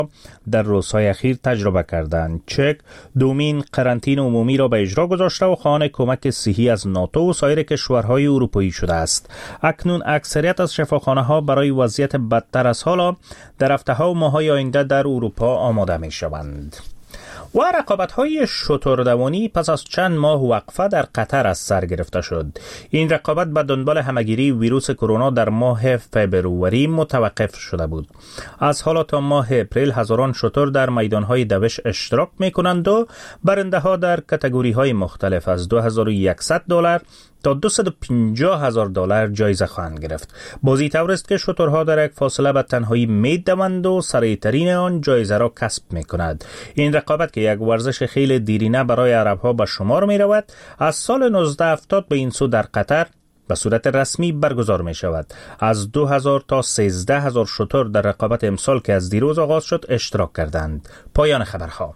در روزهای اخیر تجربه کردند. چک دومین قرنطینه عمومی را به اجرا گذاشته و خواهان کمک صحی از ناتو و سایر کشورهای اروپایی شده است. اکنون اکثریت از شفاخانه‌ها برای وضعیت بدتر از حالا در هفته‌ها و ماه‌های آینده در اروپا آماده می‌شوند. و رقابت‌های شتردوانی پس از چند ماه وقفه در قطر از سر گرفته شد. این رقابت به دنبال همهگیری ویروس کرونا در ماه فبروری متوقف شده بود. از حالا تا ماه اپریل هزاران شتر در میدان‌های دوش اشتراک می‌کنند و برنده‌ها در کاتگوری‌های مختلف از $2100 تا $250,000 جایزه خواهند گرفت. بازی طور است که شترها در یک فاصله به تنهایی می‌دوند و سریعترین آن جایزه را کسب می‌کند. این رقابت که یک ورزش خیلی دیرینه برای عرب‌ها به شمار می‌رود، از سال 1970 به این سو در قطر به صورت رسمی برگزار می شود. از 2000 تا 13000 شتر در رقابت امسال که از دیروز آغاز شد اشتراک کردند. پایان خبرها.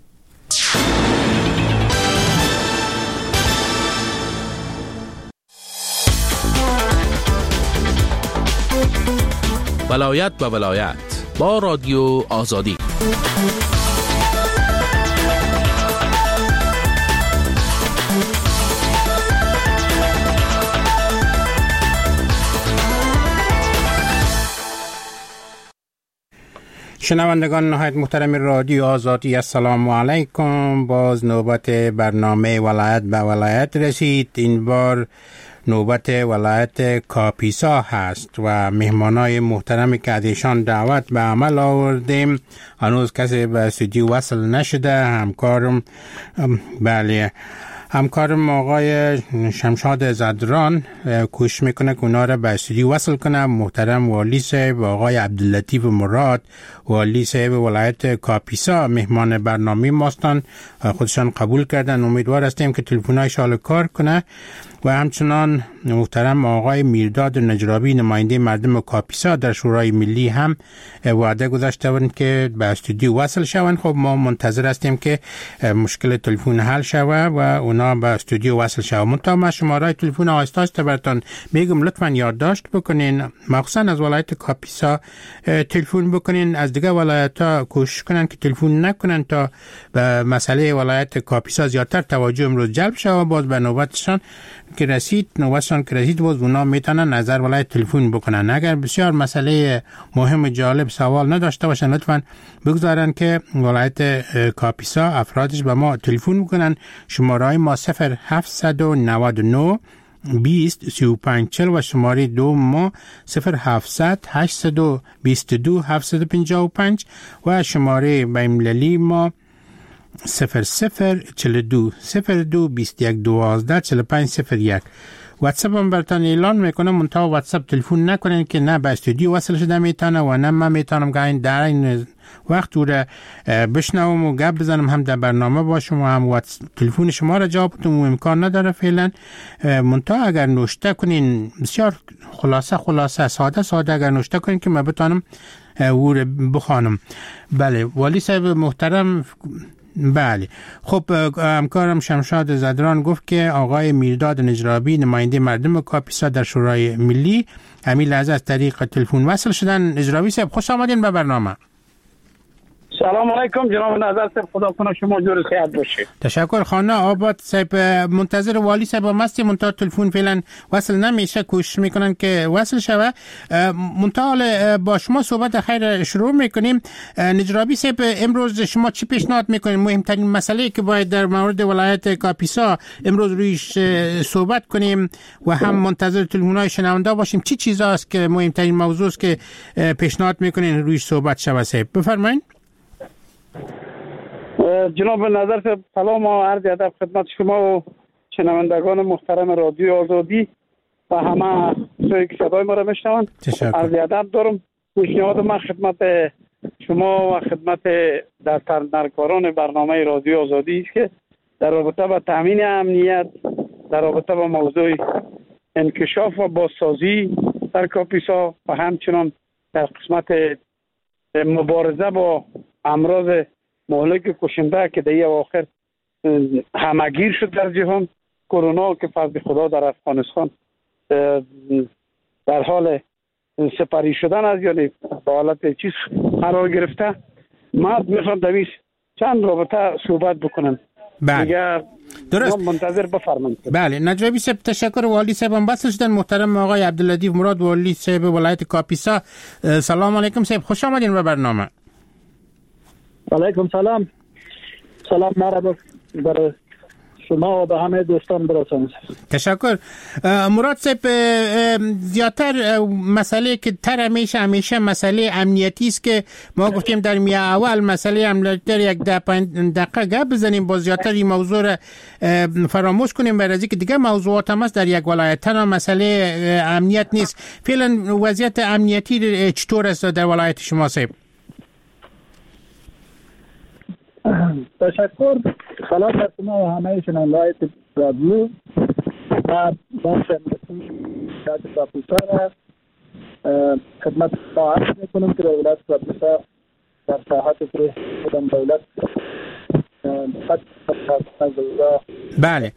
ولایت به ولایت با رادیو آزادی. شنوندگان نهایت محترم رادیو آزادی، السلام علیکم. باز نوبت برنامه ولایت به ولایت رسید. این بار نوبت ولایت کاپیسا هست و مهمانای محترمی که از ایشان دعوت به عمل آوردیم هنوز کسی به استودیو وصل نشده. همکارم آقای شمشاد زدران کوشش میکنه که اونا را به استودیو وصل کنه. محترم والی صاحب آقای عبداللطیف مراد، والی صاحب ولایت کاپیسا مهمان برنامه ماستان، خودشان قبول کردن. امیدوار هستیم که تلفن‌هایشان کار کنه. و همچنان محترم آقای میرداد نجرابی نماینده مردم کاپیسا در شورای ملی هم وعده گذاشته بودند که به استودیو وصل شوند. خب ما منتظر هستیم که مشکل تلفن حل شود و اونا به استودیو وصل شوند. منتها ما شماره تلفن آهسته براتون میگم لطفاً یادداشت بکنین، مخصوصا از ولایت کاپیسا تلفن بکنین. از دیگه ولایت‌ها کوشش کنن که تلفن نکنن تا به مسئله ولایت کاپیسا زیادتر توجه امروز جلب شود. باز به نوبتشان که رسید باز اونا میتونن نظر ولایت تلفن بکنن. اگر بسیار مسئله مهم جالب سوال نداشته باشن لطفاً بگذارن که ولایت کاپیسا افرادش به ما تلفن بکنن. شماره های ما 0799 20 35 40 و شماره دو ما 0700 822 755 و شماره بین‌المللی ما 0042 02 21 12 45 01. واتساپ هم براتون اعلان میکنم، منتها واتساپ تلفن نکنین که نه به استودیو وصل شده میتونه و نه من میتونم که این در این وقت رو بشنوم و گپ بزنم، هم در برنامه باشم و هم تلفن شما را جواب بدم. امکان نداره فعلا. منتها اگر نوشته کنین بسیار خلاصه ساده اگر نوشته کنین که من بتونم او رو بخوانم. بله والی صاحب محترم. بله خب همکارم شمشاد زدران گفت که آقای میرداد نجرابی نماینده مردم کاپیسا در شورای ملی همین لحظه از طریق تلفن وصل شدن. نجرابی صاحب خوش آمدین به برنامه. سلام علیکم جناب نظر صاحب، خدا کنه شما جور صحت باشید. تشکر. خانه آباد صاحب منتظر والی صاحب هستی، منتها تلفن فعلا وصل نمیشه، کوشش میکنن که وصل شوه. منتها با شما صحبت خیر شروع میکنیم. نجرابی صاحب امروز شما چی پیشنهاد میکنین؟ مهمترین مسئله که باید در مورد ولایت کاپیسا امروز رویش صحبت کنیم و هم منتظر تلفن‌های شنونده باشیم، چی چیزاست که مهمترین موضوع است که پیشنهاد میکنین رویش صحبت شوه؟ صاحب بفرمایید. جناب نظر صاحب سلام و عرض ادب خدمت شما و شنوندگان محترم رادیو آزادی و همه کسایی که صدای ما را میشنوند. عرض ادب دارم. پیشنهاد من خدمت شما و خدمت دستاندرکاران برنامه رادیو آزادی است که در رابطه با تامین امنیت، در رابطه با موضوع انکشاف و بازسازی در کاپیسا و همچنان در قسمت مبارزه با امراض مهلک کشنده که در اواخر همگیر شد در جهان، کرونا که فضل خدا در افغانستان در حال سپری شدن از یعنی به حالت چیز قرار گرفته، ما میخوام دویش چند رابطه صحبت بکنم. بله درست، منتظر بفرمایید. بله نجابی صاحب تشکر. والی صاحب هم بس شدن. محترم آقای عبداللطیف مراد والی صاحب ولایت کاپیسا، سلام علیکم صاحب، خوش آمدین به برنامه. علیکم سلام. سلام مرحبا برای شما و به همه دوستان برسانید. تشکر. مراد صاحب، زیادتر مسئله که همیشه مسئله امنیتی است که ما گفتیم در میان اول مسئله امنیتی یک دقیقه گپ بزنیم، با زیادتر این موضوع را فراموش کنیم برای اینکه دیگه موضوعات هم است در یک ولایت. تنها مسئله امنیت نیست. فعلا وضعیت امنیتی چطور است در ولایت شما صاحب؟ تشکر. سلام بر شما و همه شنوندگان رادیو. با شمسی کاپیسا را خدمت عرض میکنم که در ولایت کاپیسا در ساحات که خودم دولت بله.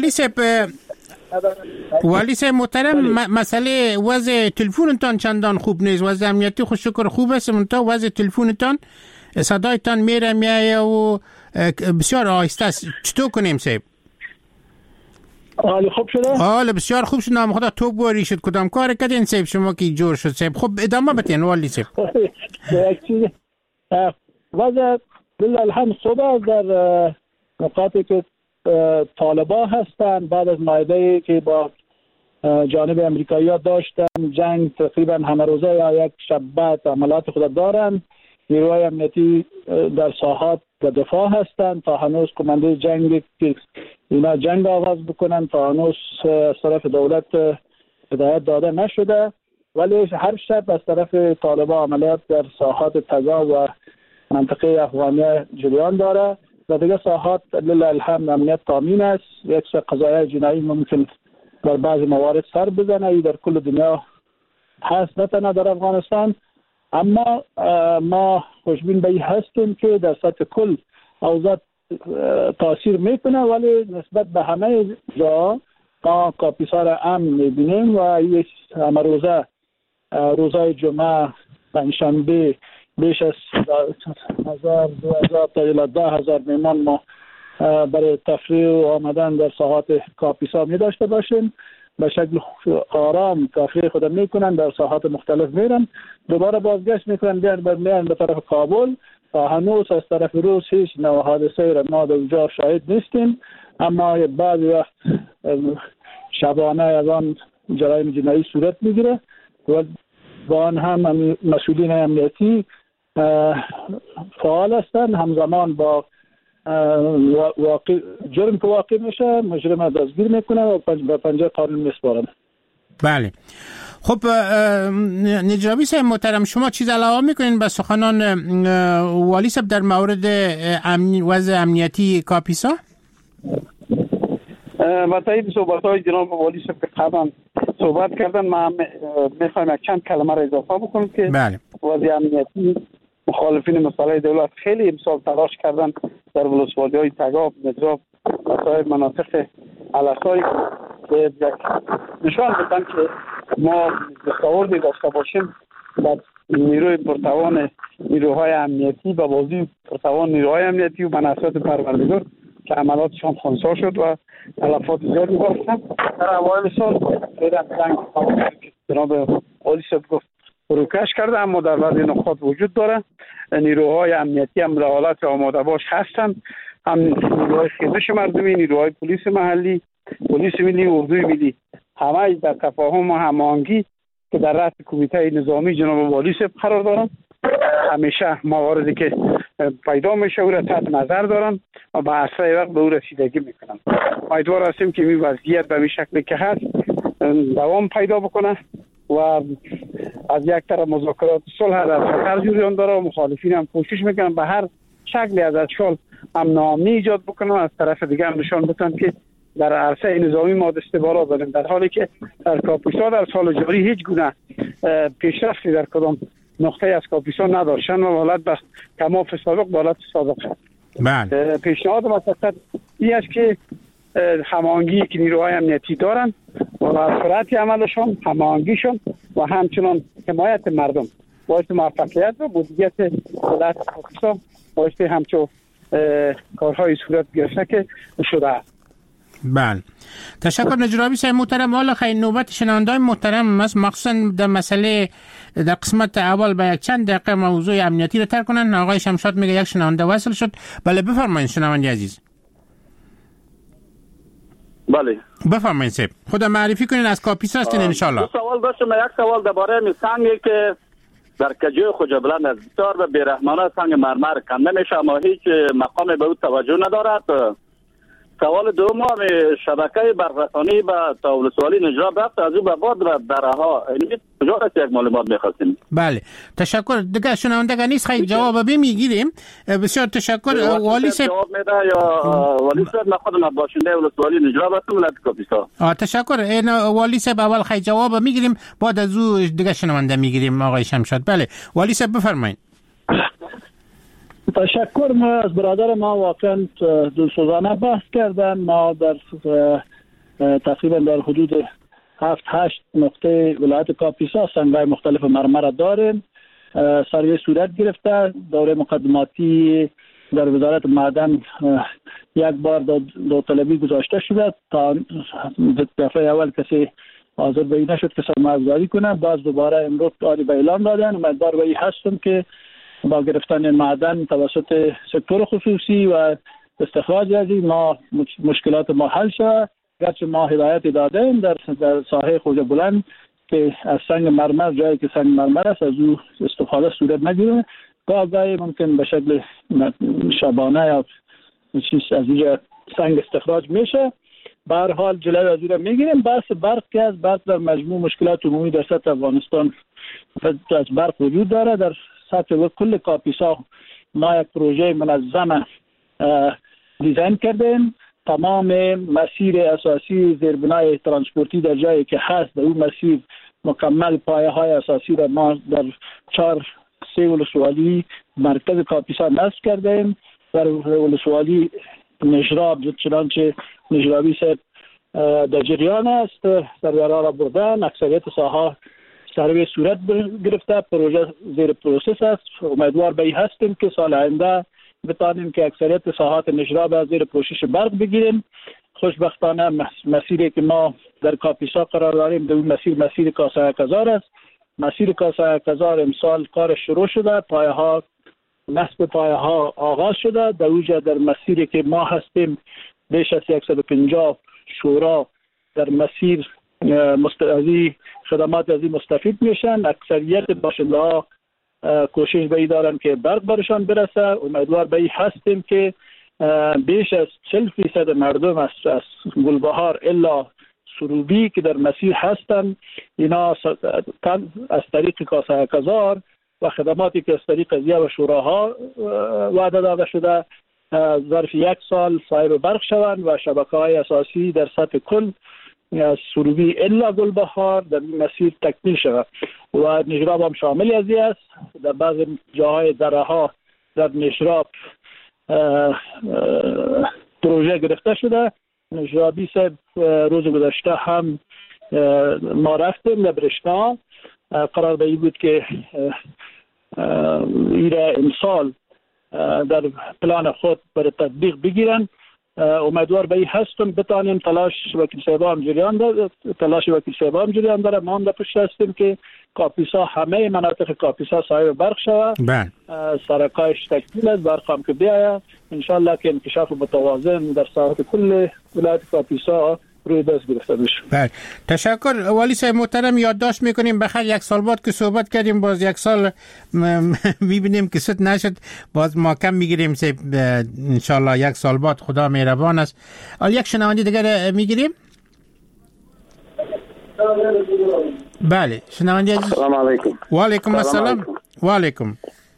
والی صاحب محترم، مسئله وضع تلفنتان چندان خوب نیست. وضع امنیتی خوش شکر خوب است، منتها وضع تلفنتان صدایتان میایه و بسیار آهسته است. چطور کنیم صاحب؟ حال خوب شده؟ حال بسیار خوب شد. نام خدا تو بوری شد. کدام کار کردین صاحب شما که جور شد صاحب؟ خب ادامه بتین والی صاحب. وضع بالحمد صبح در نقاطی که طالبان هستند بعد از معاهده‌ای که با جانب امریکایی‌ها داشتن جنگ تقریبا همه روزه یا یک شب بعد عملات خود دارند. نیروهای امنیتی در ساحات و دفاع هستند تا هنوز کمانده جنگ که اینا جنگ آغاز بکنن تا هنوز از طرف دولت هدایت داده نشده، ولی هر شب از طرف طالبان عملیات در ساحات تگا و منطقه افغانیه جریان داره و دیگه ساحات لله الحمد امنیت تامین است. یک سری قضایای جنایی ممکن در بعض موارد سر بزنه، ای در کل دنیا هست نه تنها در افغانستان. اما ما خوشبین به این هستیم که در سطح کل اوضاع تاثیر میکنه، ولی نسبت به همه جا ما کاپیسا را امن میبینیم و همه روزای جمعه پنجشنبه بیش از 1000 تا الی 10,000 میمان ما برای تفریح و آمدن در ساحات کاپیسا می داشته باشیم. به شکل آرام تفریح خود میکنن، در ساحات مختلف میرن، دوباره بازگشت میکنن بیان به طرف کابل. تا هنوز از طرف روس هیچ نوع حادثه را ما در اونجا شاهد نیستیم، اما بعضی وقت شبانه از آن جرایم جنایی صورت میگیره و با آن هم مسئولین امنیتی فعال هستند. همزمان با جرم که واقع میشه مجرم دستگیر میکنه و به پنجه قانون میسپارن. بله. خب نجابی صاحب محترم، شما چیز علاوه میکنین به سخنان والی صاحب در مورد وضع امنیتی کاپیسا؟ با تایید صحبت‌های جناب والی صاحب که قبلا صحبت کردن، ما میخوایم چند کلمه را اضافه بکنم که بله. وضع امنیتی مخالفین مسئله دولت خیلی امسال تلاش کردن در ولسوالی‌های تگاب، مدراب و سایر مناطق علسایی که نشان بدن که ما دستاوردی داشته باشیم و نیروی پرتوان نیروهای امنیتی و بازی پرتوان نیروهای امنیتی و مناسبت پروردگار که عملاتشان خنثی شد و تلفات زیادی داشتن. در اوایل سال غیر جنگ که جناب والی صاحب گفت فروکش کرده، اما در بعضی نقاط وجود داره. نیروهای امنیتی هم در حالت آماده باش هستند، هم نیروهای خیزش مردمی، نیروهای پلیس محلی، پلیس ملی، اردوی ملی، همه در تفاهم و هماهنگی که در رأس کمیته نظامی جناب والی صاحب قرار دارن. همیشه مواردی که پیدا میشه او را تحت نظر دارن و به اسرع وقت به او رسیدگی میکنن. امیدوار هستیم که این وضعیت به این شکلی که هست دوام پیدا بکنه و از یک طرف مذاکرات صلح در خطر جریان داره و مخالفین هم کوشش میکنن به هر شکلی از اشکال امن ایجاد بکنن، از طرف دیگه هم نشان بدن که در عرصه نظامی ما دست بالا داریم، در حالی که در کاپیسا در سال جاری هیچ گونه پیشرفتی در کدام نقطه از کاپیسا نداشتن و حالت به کماف سابق به حالت سابق هست. بله. پیشنهاد مسئله این است که هماهنگی که نیروهای امنیتی دارن و سرعت عملشون، هماهنگیشون و همچنان حمایت مردم باعث موفقیت و مدیریت دولت پاکستان باعث همچون کارهای صورت گرفته که شده است. بله، تشکر نجرابی صاحب محترم. حالا خیلی نوبت شنونده‌های محترم است، مخصوصا در مسئله در قسمت اول به یک چند دقیقه موضوع امنیتی رو تر کنن. آقای شمشاد میگه یک شنونده وصل شد. بله بفرمایید شنونده عزیز. بله بفرمایید صاحب، خود معرفی کنین، از کاپیسا هستین ان شاء الله. سوال داشتم، یک سوال درباره سنگی که در کجای خوجا بلند از بسیار و بیرحمانه سنگ مرمر کنده میشه اما هیچ مقام به او توجه ندارد. سوال دوم، شبکه برقراری به ولسوالی نجراب رفت از او به بعد و درها کجا است؟ یک معلومات می‌خواستیم. بله تشکر. دیگه شنونده نیست، خیلی جواب میگیریم. بسیار تشکر. والی صاحب جواب میده یا والی صاحب؟ من خودم باشنده ولسوالی نجراب هستم، ولایت کاپیسا. تشکر. این والی صاحب اول خیلی جواب میگیریم، بعد از او دیگه شنونده میگیریم آقای شمشاد. بله والی صاحب بفرمایید. تشکر. ما از برادر ما واقعا دلسوزانه بحث کردن. ما در تقریبا در حدود 7-8 نقطه ولایت کاپیسا سنگ‌های مختلف مرمر داریم. سروی صورت گرفته، دوره مقدماتی در وزارت معدن یک بار داوطلبی گذاشته شده تا دفعه اول کسی حاضر به این نشد که سرمایه‌گذاری کنه. باز دوباره امروز آری به اعلام دادن. امیدوار به این هستم که با گرفتن معدن توسط سکتور خصوصی و استخراج از این ما مشکلات ما حل شد. گرچه ما هدایت دادیم در ساحه خوجا بلند که از سنگ مرمر، جایی که سنگ مرمر است از او استفاده صورت نگیره. گاهی ممکن به شکل شبانه یا چیز از اینجا سنگ استخراج میشه. به هر حال جلوی از او را میگیریم. بحث برق که از برق در مجموع مشکلات عمومی در سطح افغانستان از برق وجود داره. در سطح کل کاپیسا ما یک پروژه منظم دیزاین کردیم. تمام مسیر اساسی زیربنای ترانسپورتی در جایی که هست در اون مسیر مکمل پایه های اساسی را ما در 4-3 ولسوالی مرکز کاپیسا نصب کردیم. در ولسوالی نجراب چنانچه نجرابی صاحب در جریان است، در قرار بردن اکثریت ساحه سروی صورت گرفته. پروژه زیر پروسس است. امیدوار به این هستیم که سال آینده بتانیم که اکثریت ساحات نجراب از زیر پوشش برق بگیریم. خوشبختانه مسیری که ما در کاپیسا قرار داریم در اون مسیر کاسه کزار است. مسیر کاسه کزار امسال کار شروع شده، نصب پایه ها آغاز شده. در اوجه در مسیری که ما هستیم بیش از 150 شورا در مسیر مستعدی خدمات از این مستفید میشن. اکثریت باشنده ها کوشش به این دارن که برق برشان برسه. امیدوار به این هستیم که بیش از 40% مردم از گلبهار الا سروبی که در مسیر هستن اینا از طریق کاسه کزار و خدماتی که از طریق ضیاء و شوراها وعده داده شده ظرف 1 سال صاحب برق شوند و شبکه‌های اساسی در سطح کل از سروبی الا گلبهار در این مسیر تکمیل شود و نجراب هم شامل از این است. در بعض جاهای درها در نجراب پروژه گرفته شده. نجرابی صاحب روز گذشته هم ما رفتیم لبرشنا. قرار به این بود که ایره امسال در پلان خود برای تطبیق بگیرن. امیدوار به این هستم بتانیم تلاش وکیل صاحبان جریان داره. ما هم در پشت هستیم که کاپیسا همه مناطق کاپیسا صاحب برق شود. سرکایش تکمیل است، برق هم که بیاید انشالله که انکشاف متوازن در ساحت کل ولایت کاپیسا روی دست گرفته بشه. بله تشکر. والی صاحب محترم یادداشت میکنیم بخیر 1 سال بعد که صحبت کردیم باز 1 سال میبینیم که ست نشد، باز ما کم میگیریم صاحب انشالله 1 سال بعد خدا مهربان است. یک شنونده دیگر میگیریم. بله شنونده عزیز. سلام علیکم. و علیکم السلام. و علیکم.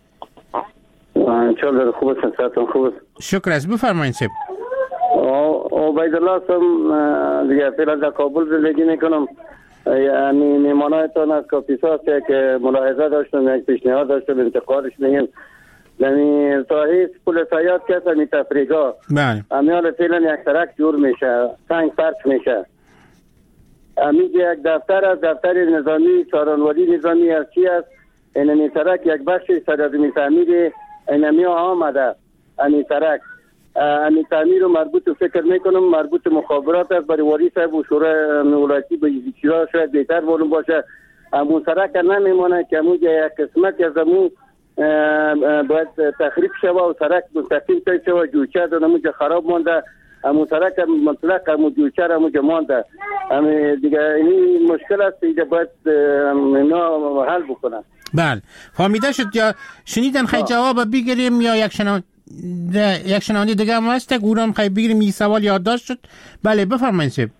چطور خوب هستین؟ خوب است. شکر است. بفرمایید صاحب. عبیدالله هستم دیگه فعلا در کابل زندگی میکنم. یعنی میمانایتان از کاپیسا که ملاحظه داشتم، یک پیشنهاد داشتم انتقالش میگیم یعنی ساحه پل سیاد که همی تفریگا امیال فعلا یک سرک جور میشه، سنگ پرچ میشه. امیگه یک دفتر از دفتر نظامی چارانوالی نظامی از چی است این سرک یک بخش سرادمی تعمیر اینمی آمده این سرک این تعمیر رو مربوط فکر میکنم مربوط مخابرات است برای والی صاحب و شورای ولایتی به چیزا شاید بهتر معلوم باشه. همون سرک نمیمونه که همون یک قسمت از همون باید تخریب شوه و سرک مستقیم تای شوه جوچه دارم اونجا خراب مانده. همون سرک مطلق همون جوچه را اونجا مانده. دیگه این مشکل است اینجا باید اینا حل بکنن. بله فهمیده شد. یا شنیدن خیلی جواب بگیریم یا یک شنونده دیگه هم هست که اونم خیلی بگیریم این سوال یادداشت شد. بله بفرمایید سیب.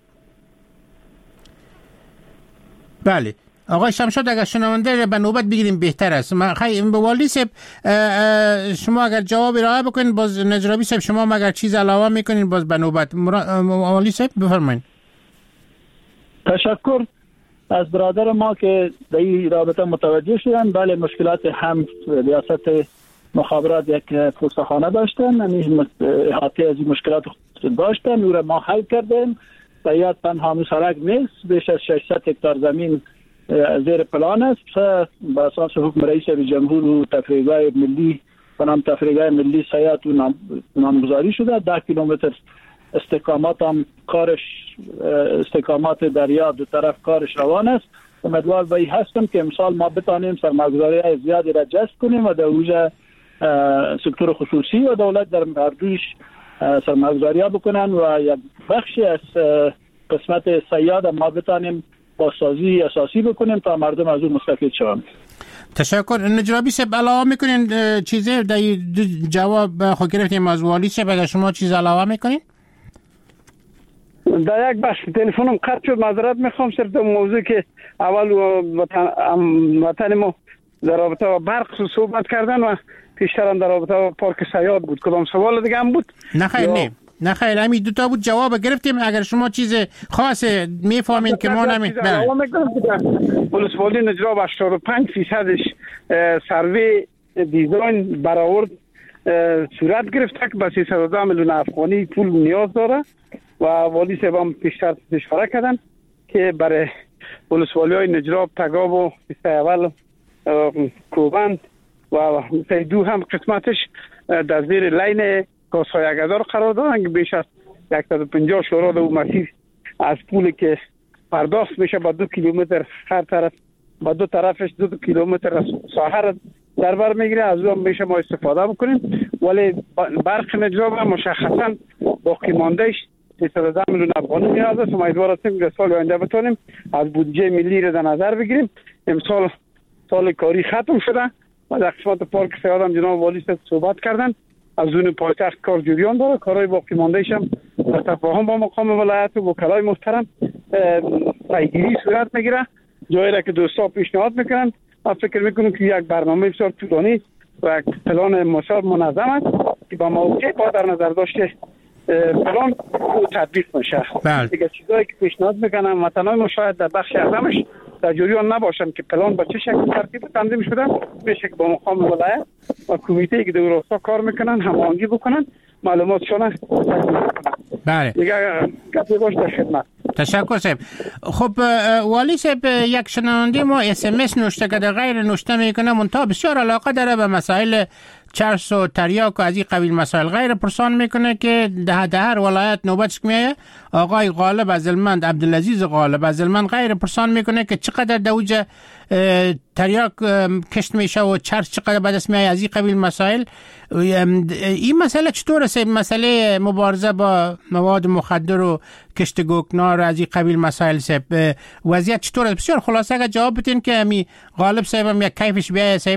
بله آقای شمشاد اگر شنونده به نوبت بگیریم بهتر است. خیلی به والی صاحب شما اگر جواب ارائه بکنید باز نجرابی صاحب شما اگر چیز علاوه میکنین باز به نوبت والی صاحب بفرمایید. تشکر از برادر ما که در این رابطه متوجه شدن. بله مشکلات هم ریاست مخابرات یک پوستخانه داشتن، احاطه از این مشکلات داشتن، او را ما حل کردیم. و یاد پنهان سرک نیست، بیش از 600 هکتار زمین زیر پلان است. به اساس حکم رئیس جمهور و تفریحگاه ملی و نام تفریحگاه ملی سیاحت و نامگذاری شده. 10 کیلومتر استحکامات هم کارش استحکامات دریا دو طرف کارش روان است. امیدوار به این هستم که امسال ما بتانیم سرمایه‌گذاری زیادی را جذب کنیم و در اوج سکتور خصوصی و دولت در هر دویش سرمایه‌گذاری بکنن و یک بخشی از قسمت سیاد ما بتانیم بازسازی اساسی بکنیم تا مردم از اون مستفید شوند. تشکر. نجرابی صاحب علاوه میکنین چیزی در جواب خود گرفتیم از والی صاحب اگر شما چیز علاوه میکنین؟ در یک بخش تلفنم قطع شد، معذرت میخوام. صرف موضوع که اول وطن ما در رابطه با برق صحبت کردن و پیشتر هم در رابطه با پارک سیاد بود. کدام سوال دیگه هم بود؟ نه خیر همین دو تا بود جواب گرفتیم. اگر شما چیز خاص میفهمین که ما ولسوالی نجراب 85% سروی دیزاین برآورد صورت گرفته که به 310 میلیون افغانی پول نیاز داره و والی صاحب هم پیشتر اشاره کردن که برای ولسوالی های نجراب، تگاب و اول کوبند و دو هم قسمتش در زیر لین کاسهای اگدار قرار دارن که بیش از 150 شوراد و مسیر از پولی که پرداخت میشه با 2 کیلومتر هر طرف با دو طرفش 2 کیلومتر از ساحه در بر میگیره. از اون میشه ما استفاده بکنیم. ولی برق نجراب مشخصا باقی ماندهش 310 میلیون افغانی نیاز است. امیدوار هستیم که سال آینده بتونیم از بودجه ملی را در نظر بگیریم. امسال سال کاری ختم شده و در قسمت پارک سیاد هم جناب والی صحبت کردن. از اون پایتخت کار جریان داره. کارهای باقی ماندهش هم در تفاهم با مقام ولایت و وکلای محترم پیگیری صورت میگیره. جایی را که دوستا پیشنهاد میکنن من فکر میکنم که یک برنامه بسیار طولانی و یک پلان منظم است که با موقع با در نظر داشته پلان تطبیق میشه. دیگه چیزایی که پیشنهاد میکنم وطنای ما شاید در بخش اعظمش در جریان نباشن که پلان با چه شکل ترتیب تنظیم شده، میشه که با مقام ولایت و کمیته که در راستا کار میکنن هماهنگی بکنن معلوماتشون. بله دیگه گپی باش در خدمت. تشکر صاحب. خب والی صاحب یک شنونده ما SMS نوشته که در غیر نوشته میکنه منتها بسیار علاقه داره به مسائل چرس و تریاک و از این قبیل مسائل غیر پرسان میکنه که در هر ولایت نوبتش میایه آقای غالب از هلمند عبدالعزیز غالب از هلمند غیر پرسان میکنه که چقدر دوج تریاک کشت میشه و چرس چقدر به دست میایه از این قبیل مسائل. این مسئله چطور است؟ مسئله مبارزه با مواد مخدر و کشت گوکنار از این قبیل مسائل صاحب وضعیت چطور است؟ بسیار خلاصه اگه جواب بدین که امی غالب صاحب هم یک کیفش بیایه صاحب.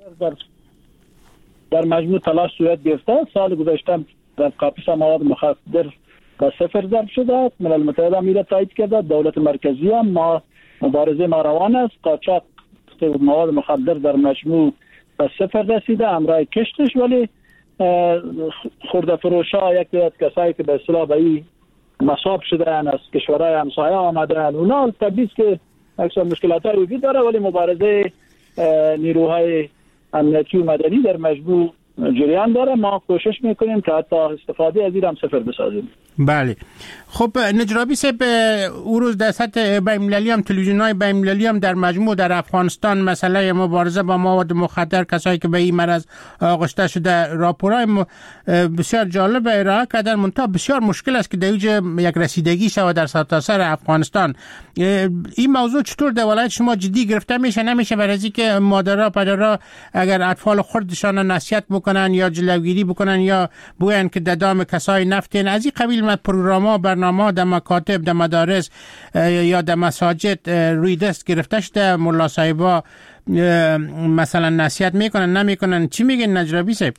در مجموع تلاش صورت گرفته. سال گذشته در کاپیس مواد مخدر به 0 ضرب شده. ملل متحد هم را تایید کرده. دولت مرکزی هم ما مبارزه ما روان است. قاچاق مواد مخدر در مجموع به 0 رسیده همراه کشتش. ولی خرده فروشا یک دیت کسایی که به اصطلاح به این مصاب شدن از کشورهای همسایه آمدن اونا طبیعی است که اکثر مشکلات های وجود داره ولی مبارزه نیروهای امنیتی و مدنی در مجموع جریان داره. ما کوشش میکنیم که حتی استفاده از این هم 0 بسازیم. بله. خب نجرابی صاحب، او روز در سطح بین‌المللی هم تلویزیون‌های بین‌المللی هم در مجموع در افغانستان مسئله مبارزه با مواد مخدر، کسایی که به این مرض آغشته شده، راپورهای بسیار جالب ارائه کردن. منتها بسیار مشکل است که در اینجا یک رسیدگی شود در سرتاسر افغانستان. این موضوع چطور در ولایت شما جدی گرفته میشه؟ نمیشه برای اینکه مادرها پدرها اگر اطفال خودشان نصیحت بکنن یا جلوگیری بکنن یا بگن که دام کسای نفتین از این قبیل پروگرام‌ها برنامه‌ها در مکاتب، در مدارس یا در مساجد روی دست گرفته شده؟ ملا صاحبا مثلا نصیحت میکنن نمیکنن؟ چی میگن نجرابی صاحب؟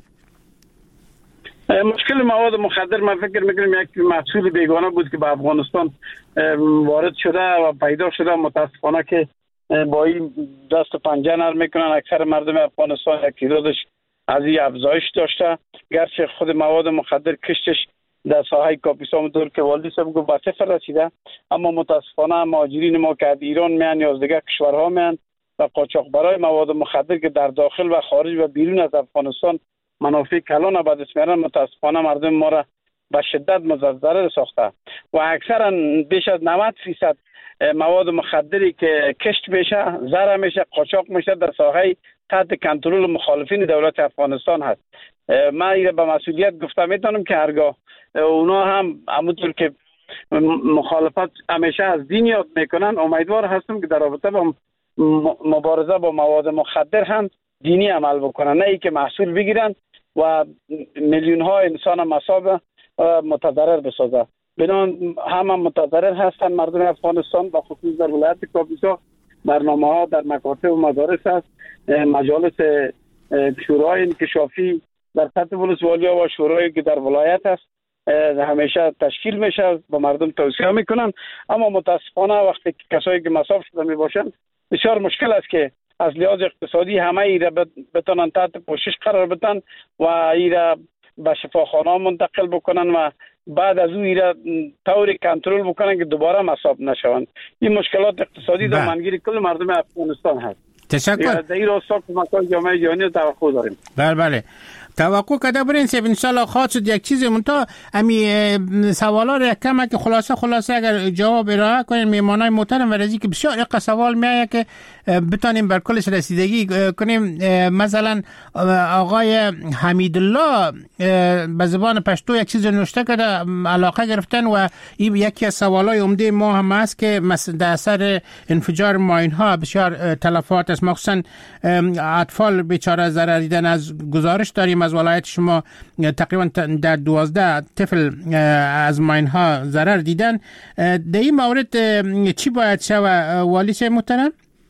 مشکل مواد مخدر من فکر میکنم یک محصول بیگانه بود که به افغانستان وارد شده و پیدا شده. متاسفانه که با این دست و پنجه نرم میکنن. اکثر مردم افغانستان یک تعدادش از این افزایش داشته، گرچه خود مواد مخدر کشتش در ساحه کاپیسا مطور که والدی صاحب گفت به صفر رسیده، اما متاسفانه مهاجرین ما که از ایران میان یا از دیگر کشورها میان و قاچاقبرای مواد مخدر که در داخل و خارج و بیرون از افغانستان منافع کلان به دست میارن، متاسفانه مردم ما را به شدت مضرر ساخته و اکثرا بیش از 90% مواد مخدری که کشت میشه، زرع میشه، قاچاق میشه در ساحه تحت کنترل مخالفین دولت افغانستان هست. من این به مسئولیت گفته میتونم که هرگاه اونا هم همونطور که مخالفت همیشه از دین یاد میکنن، امیدوار هستم که در رابطه با مبارزه با مواد مخدر هم دینی عمل بکنن، نه ای که محصول بگیرن و میلیون ها انسان مصاب متضرر بسازه. بنابراین همه متضرر هستن مردم افغانستان، با خصوص در ولایت کاپیسا برنامه ها در مکاتب و مدارس هست، مجالس شورای انکشافی در سطح ولسوالی‌ها و شورایی که در ولایت است همیشه تشکیل میشه، با مردم توصیه میکنن. اما متاسفانه وقتی که کسایی که مصاب شده میباشن بسیار مشکل است که از لحاظ اقتصادی همه ایره بتونن تحت پوشش قرار بدن و ایره به شفاخانه منتقل بکنن و بعد از اون ایره طوری کنترل بکنن که دوباره مصاب نشوند. این مشکلات اقتصادی در منگیر کل مردم افغانستان هست. تشکر. در این راستا کمک‌های جامعه جهانی توقع داریم. بله توقع کرده برین سیب انشالله خواهد شد یک چیزی. منتها امی سوالا رو یک کم که خلاصه اگر جواب ارائه کنین میمانای محترم و رضی که بسیار یک سوال میایه که بتانیم بر کلش رسیدگی کنیم. مثلا آقای حمیدالله به زبان پشتو یک چیز نوشته کرده، علاقه گرفتن و این یکی از سوالای عمده ما هم است که در اثر انفجار ماین ها بسیار تلفات است، مخصوصا اطفال بیچاره ضرر دیدن. از گزارش داریم از ولایت شما تقریبا در 12 طفل از ماین ها ضرر دیدن. در این مورد چی باید شود والی صاحب محترم؟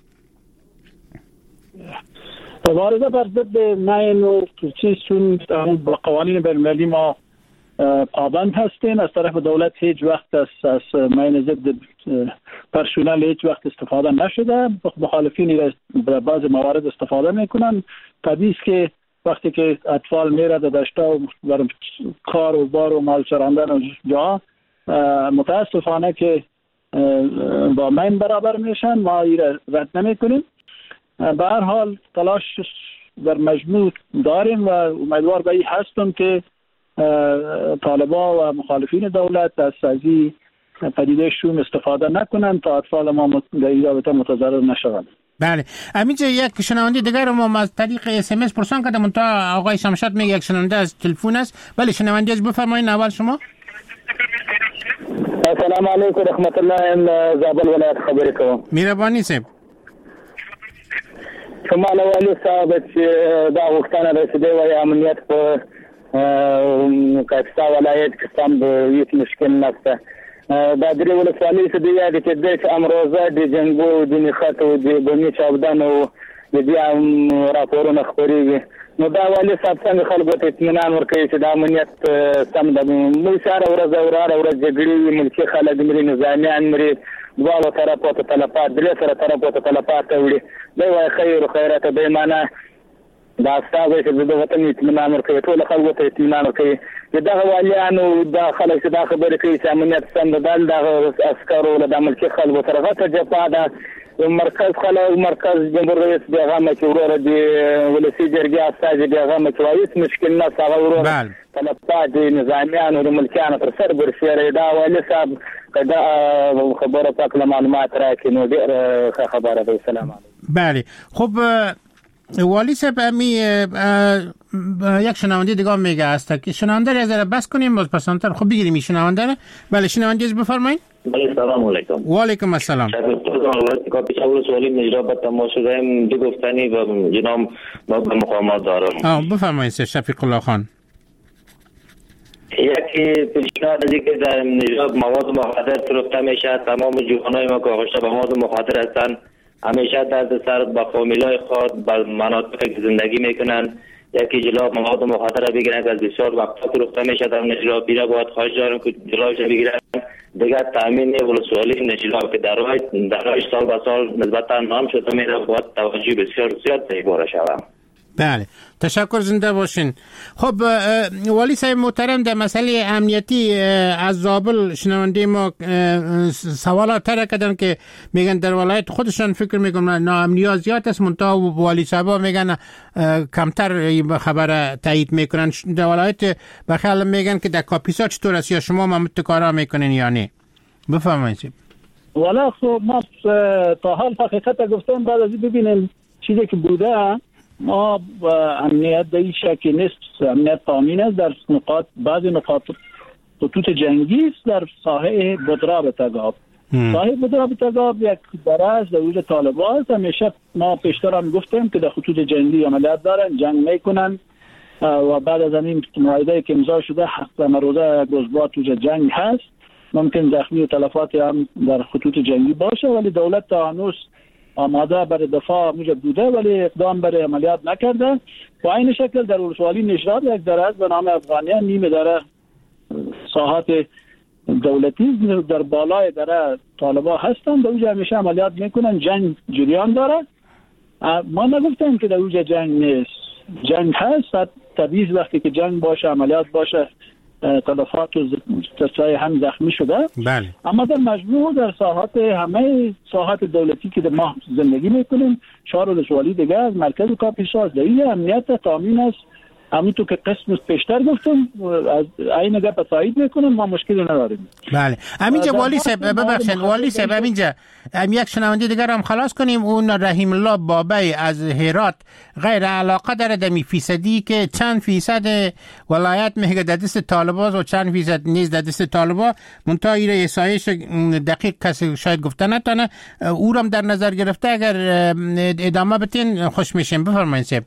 مبارزه بر ضد ماین و چیز چون با قوانین بین‌المللی ما پابند هستیم. از طرف دولت هیچ وقت از ماین ضد پرسونل هیچ وقت استفاده نشده. مخالفین در بعض موارد استفاده میکنن. طبیعی است که وقتی که اطفال میره در دشتا و بر کار و بار و مال چراندن و جا، متاسفانه که با ماین برابر میشن. ما این رد نمی کنیم. به هر حال تلاش در مجموع داریم و امیدوار به این هستم که طالبا و مخالفین دولت از این پدیده شوم استفاده نکنن تا اطفال ما در این رابطه متضرر نشوند. بله. همینجا یک شنونده دیگر ما از طریق SMS پرسان کردم. تا آقای شمشاد میگه یک شنونده از تلفن است. بله شنونده از بفرمایید. اول شما. السلام علیکم رحمت الله. زابل ولایت خبری کوم. مهربانی صاحب. شما والی صاحب چې دا وختانه رسیده و امنیت په کاپیسا ولایت کې سم هیڅ مشکل نشته. دا درې ولسوالۍ څه دی چې د امروزه د جنګو د نخښت او د بمي چاودان او د دې راپورونه خبرېږي. نو دا والی صاحب څنګه خلکو ته اطمینان ورکوي چې د امنیت سم د موږ سره ورځ جګړې ملکي خلک مري، نظامیان مري، دواړو طرفو ته تلفات، درې سره طرفو ته تلفات وړي. دی وایي خیر و خیرات به معنا دا استاد چې د وطن اطمینان ورکوي، ټول خلکو ته اطمینان ورکوي. دغه والیانو دا خلک چې دا خبرې کوي چې امنیت سم ده، دغه عسکرو له د ملکي خلکو سره غټه جفا ده مرکز خلا مرکز جمهوریت بیغامه که ورور دی ولسی جرگی استاجی بیغامه که وایس مشکل نه ساغه ورور طلبات دی نظامیان و ملکیان پر سر برسیره دا ولی صاحب کدا خبره پاک معلومات راکی نو دیر خبره دی. سلام علیکم. بله خب والی صاحب یک شنونده دیگه میگه است که شنونده را ذره بس کنیم باز پسانتر خب بگیریم این شنونده را. بله شنونده از بفرمایید. بله سلام علیکم. و علیکم السلام. کاپی چاول سوالی نجرا تمام شدیم دو گفتنی و جناب ما مقامات دارم. بفرمایید شفیق الله خان. یکی پیشنهاد ازی که در نجرا مواد مخدر فروخته میشه، تمام جوانای ما که آغشته به مواد مخدر هستن همیشه درد سر با فامیلای خود بر مناطق زندگی میکنن. یکی جلو مواد مخدر بگیرن که از بسیار وقتا فروخته میشه در نجرا بیره باید خواهش دارم که جلوش بگیرن. دیگر تامین ولسوالی نجرا که در سال به سال نسبتا نام شده میره باید توجه بسیار زیاد دیگه شوم. بله تشکر، زنده باشین. خب والی صاحب محترم در مسئله امنیتی از زابل شنونده ما سوالات طرح کردن که میگن در ولایت خودشان فکر میکنن ناامنی زیاد است، منتها والی صاحب میگن کمتر خبر تایید میکنن. در ولایت بخیال میگن که در کاپیسا چطور است یا شما متکارا میکنین یا نه؟ بفرمایید. والا خب ما تا حال حقیقت گفتم بعد از ببینیم چیزی که بوده ما امنیت در این شکل نیست. امنیت تامین است در نقاط بعضی نقاط خطوط جنگی است در ساحه بدرا به تگاب. ساحه بدرا به تگاب یک درز در وجود طالبان است. همیشه ما پیشتر هم گفتیم که در خطوط جنگی عملیات دارن، جنگ میکنن و بعد از این معاهده که امضا شده حق روزه گزبات توی جنگ هست. ممکن زخمی و تلفات هم در خطوط جنگی باشه ولی دولت تا هنوز آماده برای دفاع موجب بوده ولی اقدام برای عملیات نکرده. و این شکل در ولسوالی نجراب یک درز به نام افغانیان نیمه داره ساحات دولتی در بالای داره طالبا هستن، در اونجا همیشه عملیات میکنن، جنگ جریان داره. ما نگفتیم که در اونجا جنگ نیست، جنگ هست. طبیعی وقتی که جنگ باشه عملیات باشه تلفات و کسای هم زخمی شده. بله. اما در مجموع در ساحات همه ساحات دولتی که ما زندگی میکنیم 4 ولسوالی دیگه از مرکز کاپیسا در این امنیت تامین است. همونطور که قسم پیشتر گفتم از این گپ تایید میکنم ما مشکلی نداریم. بله همینجا والی صاحب ببخشید والی صاحب همینجا یک شنونده دیگر هم خلاص کنیم. اون رحیم الله بابی از هرات غیر علاقه داره دمی فیصدی که چند فیصد ولایت میگه در دست طالبان و چند فیصد نیز در دست طالبان. منتها این احصایش دقیق کسی شاید گفته نتونه. او هم در نظر گرفته اگر ادامه بتین خوش میشیم. بفرمایید صاحب.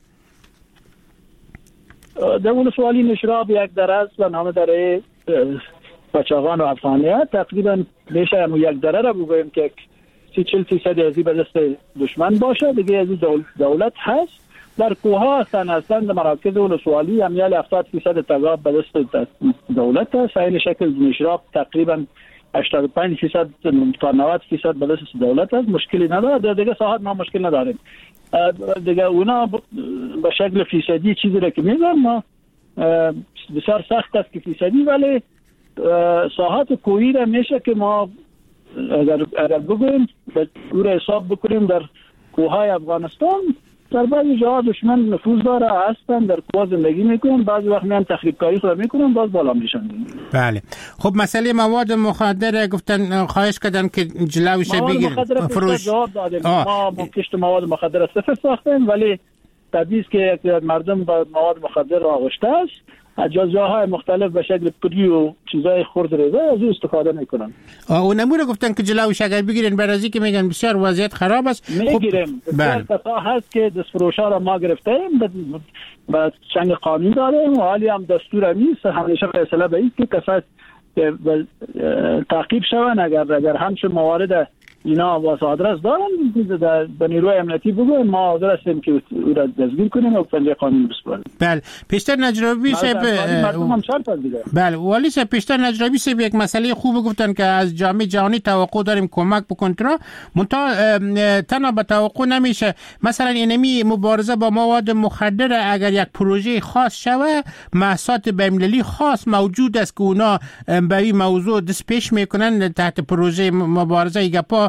در ولسوالی نشراب یک درز و نام داره قاچاقان و افغانیت تقریبا میشه یک دره را بگوییم که 30-40% ازی به دست دشمن باشه، دیگه ازی دولت هست. در کوها هستن در مراکز ولسوالی همیال 70% تگاب به دست دولت هست. این شکل نشراب تقریبا 85% تا 90% به دست دولت هست. مشکلی نداره. در دیگه ساحات ما مشکل نداریم. دیگه اونا به شکل فیصدی چیزی را که میگن ما بسیار سخت است که فیصدی، ولی ساحات کوهی را میشه که ما اگر بگویم او را حساب بکنیم در کوههای افغانستان در بعضی جاها دشمن نفوذ داره هستن، در کوه زندگی میکنن، بعضی وقت میان تخریب کاری خود میکنن باز بالا میشن. بله خب مسئله مواد مخدر گفتن خواهش کردن که جلوش بگیر فروش. جواب دادیم ما کشت مواد مخدر صفر ساختیم ولی طبیعی است که مردم با مواد مخدر آغشته است. جاهای مختلف به شکل پری و چیزای خرد ریزه از او استفاده میکنن. و نمونه گفتن که جلوش اگر بگیرن برازی که میگن بسیار وضعیت خراب است. میگیریم. بسیار کسا هست که دستفروشا را ما گرفتیم با چنگ قانون داریم و حالی هم دستور نیست. همیشه فیصله به این که کسا تعقیب شون اگر همچون موارد اینا واسه آدرس دارن به نیروی امنیتی بگویم ما حاضر هستیم که او را دستگیر کنیم و پنجه قانون بسپاریم. بله پیشتر نجرابی صاحب بله والی صاحب پیشتر نجرابی صاحب یک مسئله خوب گفتن که از جامعه جهانی توقع داریم کمک بکنه منتها تنها به توقع نمیشه. مثلا اینمی مبارزه با مواد مخدر اگر یک پروژه خاص شوه محصات بین‌المللی خاص موجود است که اونا به این موضوع دست پیش میکنن تحت پروژه مبارزه گپا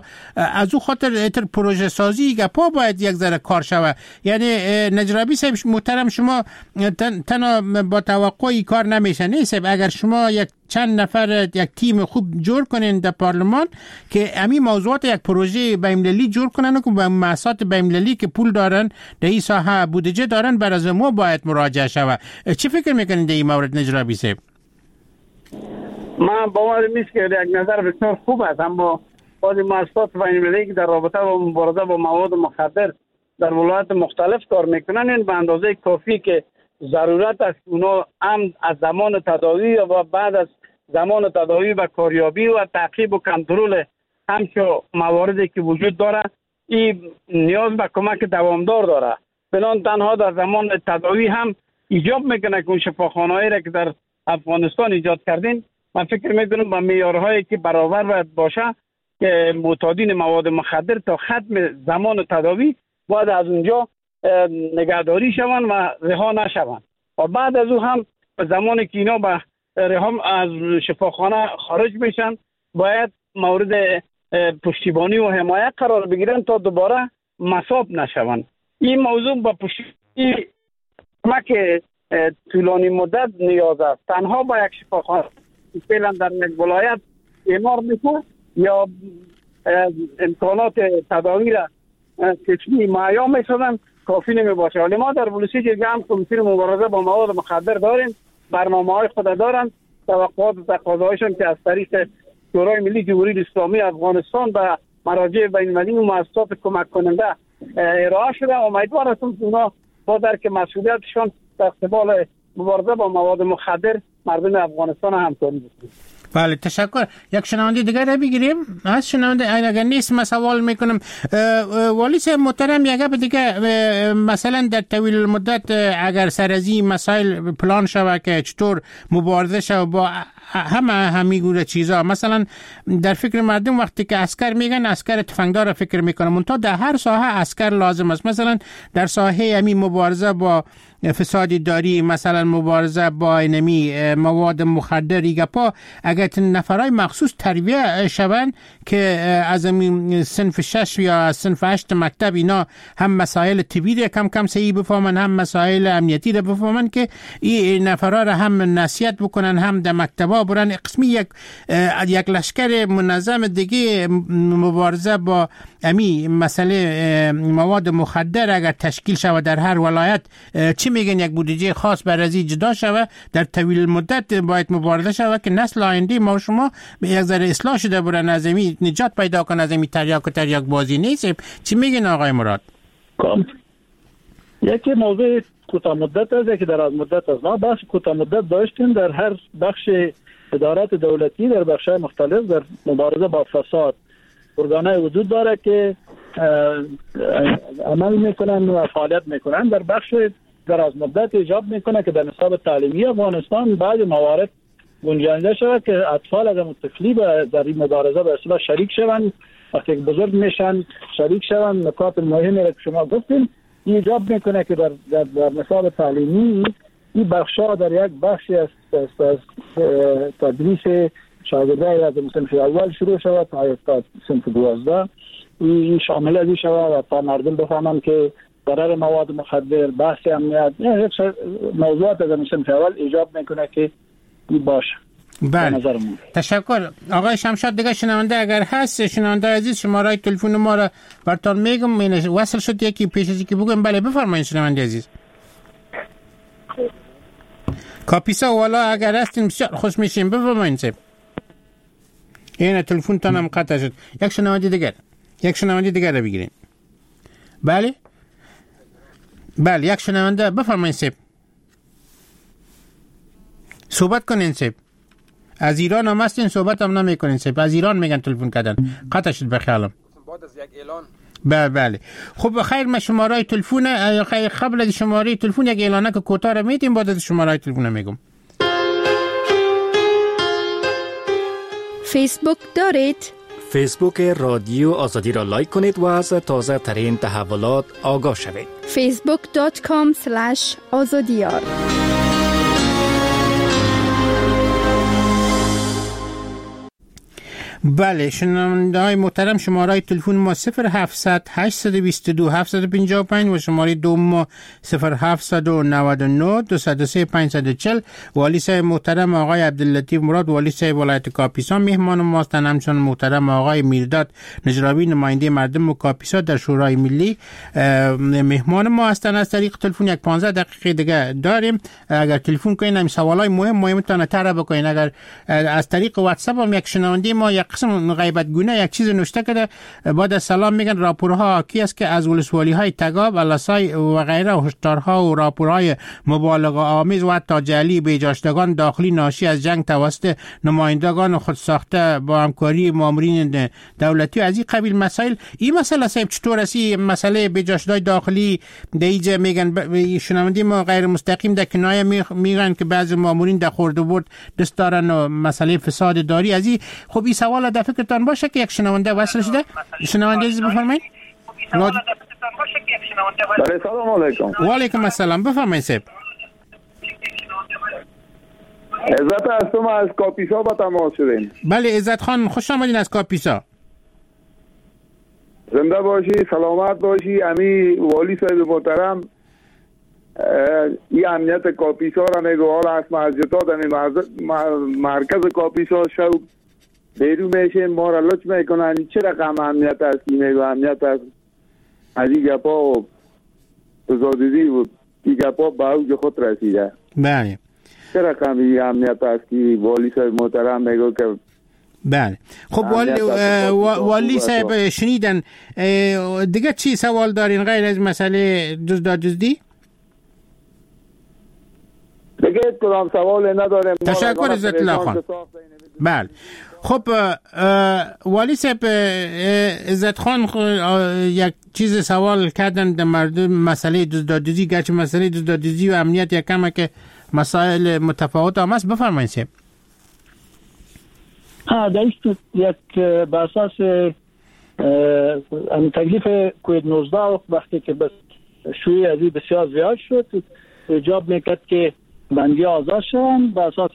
از او خاطر ایتر پروژه سازی گپا باید یک ذره کار شوه. یعنی نجرابی صاحب محترم، شما تنها با توقعی کار نمیشه نیست. اگر شما یک چند نفر یک تیم خوب جور کنین در پارلمان که همین موضوعات یک پروژه بین‌المللی جور کنن و به مؤسسات بین‌المللی که پول دارن در این ساحه بودجه دارن بر از ما باید مراجعه شود. چی فکر میکنین در این مورد نجرابی صاحب؟ من باور نیست که یک نظر بسیار خوب است، اما بعضی مؤسسات بین‌المللی که در رابطه با مبارزه با مواد مخدر در ولایات مختلف کار میکنن، این به اندازه کافی که ضرورت است اونا هم از زمان تداوی و بعد از زمان تداوی و کاریابی و تعقیب و کنترل همچو مواردی که وجود داره، این نیاز به کمک دوامدار داره. بنان تنها در زمان تداوی هم ایجاب میکنه که اون شفاخانه‌ای را که در افغانستان ایجاد کردین، من فکر میکنم با معیارهایی که برابر باید باشه که معتادین مواد مخدر تا ختم زمان تداوی باید از اونجا نگهداری شوند و رها نشوند و بعد از او هم زمانی که اینا به رها از شفاخانه خارج میشن باید مورد پشتیبانی و حمایت قرار بگیرن تا دوباره مصاب نشوند. این موضوع با پشتیبانی کمک طولانی مدت نیاز است. تنها با یک شفاخانه فعلا در یک ولایت اعمار میشه یا امکانات تداوی را کشمی معیا میشدن کافی نمی باشه. ولی ما در بلوچی جرگه هم کمیسیون مبارزه با مواد مخدر داریم، برنامه‌های خود دارن، توقعات و تقاضاهایشون که از طریق شورای ملی جمهوری اسلامی افغانستان به مراجع بین‌المللی و مؤسسات کمک کننده ارائه شده. امیدوار هستم که اونا با درک مسئولیتشون در استقبال مبارزه با مواد مخدر مردم افغانستان همکاری بکنند. بله تشکر. یک شنونده دیگر را بگیریم. از شنونده اگر نیست من سوال میکنم والی صاحب محترم، یک گپ دیگه مثلا در طویل المدت اگر سر از این مسائل پلان شود که چطور مبارزه شود با همه گونه چیزا، مثلا در فکر مردم وقتی که عسکر میگن عسکر تفنگدار فکر میکنم، منتها در هر ساحه عسکر لازم است. مثلا در ساحه همین مبارزه با فساد داری، مثلا مبارزه با اینمی مواد مخدر گپا، اگر نفرای مخصوص تربیه شوند که از این صنف 6 یا صنف 8 مکتب اینا هم مسائل طبی کم کم صحیح بفهمن، هم مسائل امنیتی رو بفهمن که این نفرا را هم نصیحت بکنن، هم در مکتبا برن قسمی یک لشکر منظم دیگه مبارزه با امی مسئله مواد مخدر اگر تشکیل شود در هر ولایت. چی میگن یک بودجه خاص بر از جدا شود در طویل مدت باید مبارزه شود که نسل آینده ما شما به یک ذره اصلاح شده برن، از امی نجات پیدا کنن، از امی تریاک بازی نیست. چی میگن آقای مراد؟ یکی موضوع کوتاه مدت است، یکی دراز مدت است. ما بحث کوتاه مدت داشتیم در هر بخش ادارات دولتی در بخش‌های مختلف در مبارزه با فساد ارگان‌های وجود داره که عمل میکنن و فعالیت میکنن. در بخش دراز مدت ایجاب میکنه که در نصاب تعلیمی افغانستان بعضی موارد گنجانیده شود که اطفال از طفلی در این مبارزه به اصطلاح شریک شوند، وقتی که بزرگ میشن شریک شوند. نکات مهمی را که شما گفتین ایجاب میکنه که در نصاب تعلیمی این بخشا در یک بخشی از تدریس شاگردای از صنف اول شروع شود تا صنف 12 این شامل ازی شود و تا مردم بفهمن که ضرر مواد مخدر، بحث امنیت، یک موضوعات از صنف اول ایجاب میکنه که این باشه. بله تشکر. آقای شمشاد دیگه شنونده اگر هست، شنونده عزیز شماره تلفن ما را براتون میگم، وصل شد یکی پیش از اینکه بگم. بله بفرمایید شنونده عزیز. کاپیسا والا اگر هستین بسیار خوش میشیم، بفرمایید صاحب. این تلفن تانم قطع شد. یک شنونده دیگر رو بگیریم. بله یک شنونده بفرمایید صاحب. صحبت کنین صاحب. از ایران هم هستین صحبت هم نمی کنین صاحب. از ایران میگن تلفن کردن قطع شد بخیالم. بعد از یک اعلان. بله خب خیر، ما شماره تلفن قبل از شماره تلفن یک اعلانه که کوتاه رو میدیم، بعد از شماره تلفن میگم. فیسبوک دارید؟ فیسبوک رادیو آزادی را لایک کنید و از تازه ترین تحولات آگاه شوید. facebook.com/azadiyar. بله، شنونده‌های محترم، شماره تلفن ما 0700 822 755 و شماره دوم ما 0799 203 540. والی صاحب محترم آقای عبداللطیف مراد، والی صاحب ولایت کاپیسا مهمان ماست. همچنین محترم آقای میرداد نجرابی، نماینده مردم کاپیسا در شورای ملی مهمان ما هستند. از طریق تلفن 15 دقیقه دیگه داریم. اگر تلفن کنین هم سوالای مهمتون طرح بکنین. اگر از طریق واتساپ هم یک شنونده ما یک قسم غیبت گونه یک چیز نوشته کرده، بعد از سلام میگن راپورها کی است که از ولسوالی های تگاب، الاسای و غیره و هشدارها و راپورهای مبالغه آمیز و حتی جعلی بیجاشتگان داخلی ناشی از جنگ توسط نمایندگان خود ساخته با همکاری مامورین دولتی از این قبیل مسائل. این مسئله صاحب چطور است؟ مسئله بیجاشتگان داخلی دیجه میگن شنونده ما غیر مستقیم در کنایه میگن که بعضی مامورین در خورده برد دست دارن و مسئله فساد داری از این. خب این سوال در فکرتان باشه که یک شنونده وصل شده. شنونده عزیز بفرمایید. بله، سلام علیکم. و علیکم السلام، بفرمایید صاحب. عزت هستم، از کاپیسا با تماس شدیم. بله عزت خان، خوش آمدین از کاپیسا. زنده باشی، سلامت باشی. امی والی صاحب محترم این امنیت کاپیسا را میگو حال از مسجدات مرکز کاپیسا شو بیرو میشه ما را لچ میکنن. چه رقم امنیت است؟ میگو امنیت است از این گپا و تزادیدی و این گپا به اوج خود رسیده. بله، چه رقم این امنیت است که والی صاحب محترم میگو که بله. خب والی صاحب شنیدن دیگه چی سوال دارین غیر از مسئله دزدی؟ دیگه کدام سوال ندارم. تشکر عزت الله خان. بله. خب والی صاحب عزت خان یک چیز سوال کردن در مورد مسئله دزدی، گرچه مسئله دزدی و امنیت یک کمه که مسائل متفاوت هم است. بفرمایید صاحب. داشت یک به اساس تکلیف کووید 19 وقتی که بس شوی ازی بسیار زیاد شد ایجاب میکرد که بندی آزاد شدن به اساس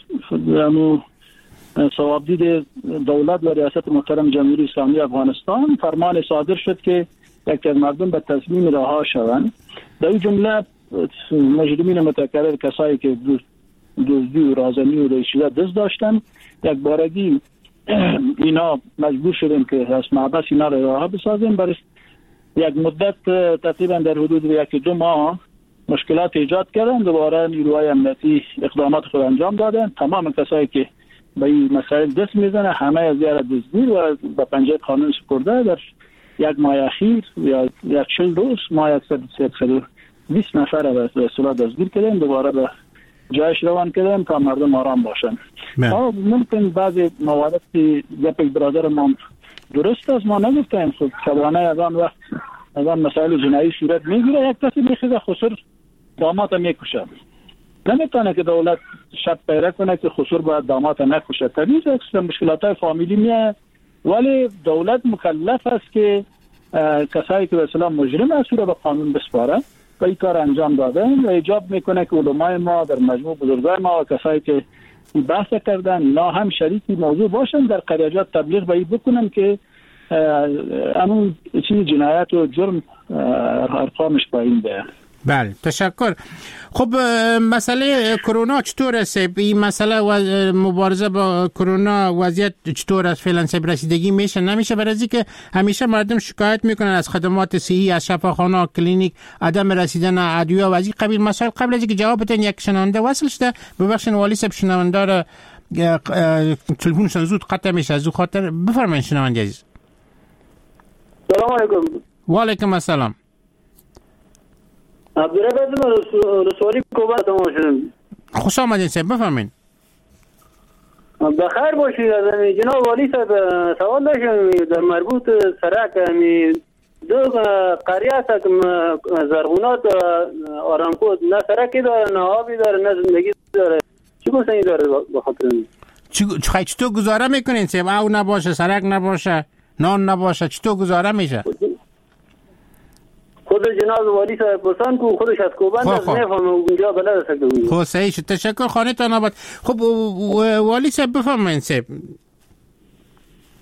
صوابدید دولت و ریاست محترم جمهوری اسلامی افغانستان فرمان صادر شد که یک مردم به تصمیم رها شوند. در این جمله مجرمین متکرر، کسایی که دزدی و رازمی و ریشیده دست داشتن، یک بارگی اینا مجبور شدیم که از محبس اینا را رها بسازیم. برای یک مدت تقریبا در حدود 1-2 ماه مشکلات ایجاد کردن. دوباره نیروهای امنیتی اقدامات خود انجام دادن. تمام کسایی که به این مسائل دست میزنه همه از یار دزدی و به پنجه قانون سپرده. در یک ماه اخیر یا 40 روز ما 120 نفر را به اصطلاح دستگیر کردیم، دوباره به جایش روان کردیم تا مردم آرام باشن. ممکن بعضی موارد که گپ برادر ما درست است ما نگفتیم. خود شبانه از آن وقت از آن مسائل جنایی صورت میگیره، یک کسی میخیزه خسر دامات میکشه. نمیتونه که دولت شب پیره کنه که خسر باید دامات نکشه. طبیعی است مشکلات های فامیلی میه، ولی دولت مکلف است که کسایی که به اصطلاح مجرم است رو به قانون بسپاره و این کار انجام دادن و ایجاب میکنه که علمای ما در مجموع بزرگای ما و کسایی که بحث کردن اینا هم شریکی موضوع باشن، در قریجات تبلیغ باید بکنن که همون چیز جنایت و جرم ارقامش پایین ده. بله، تشکر. خب مسئله کرونا چطور است؟ این مسئله مبارزه با کرونا وضعیت چطور است فعلا؟ رسیدگی میشه نمیشه؟ برای اینکه همیشه مردم شکایت میکنن از خدمات صحی، از شفاخانه، کلینیک، عدم رسیدن ادویه و از این قبیل مسائل. قبل از اینکه جواب بدین یک شنونده وصل شده، ببخشید والی صاحب شنونده را تلفنشون زود قطع میشه، از اون خاطر بفرمایید شنونده عزیز. سلام علیکم. و علیکم السلام. عبدالرحمن رسولی کوبا تمام شدیم. خوش آمدین صاحب، بفرمایید. بخیر باشید. جناب والی صاحب سوال داشتم در مربوط سرک دو قریه است که زرغونات آرامکو نه سرکی داره نه آبی داره نه زندگی داره. چی گفتنی داره بخاطر چطور گزاره میکنین صاحب؟ او نباشه، سرک نباشه، نان نباشه، چطور گزاره میشه؟ خود جناب والی صاحب پرسان کو خودش از کوبند از نفهم اونجا بلد است. خب صحیح شد، تشکر. خانه تان آباد. خب والی صاحب بفرمایید صاحب.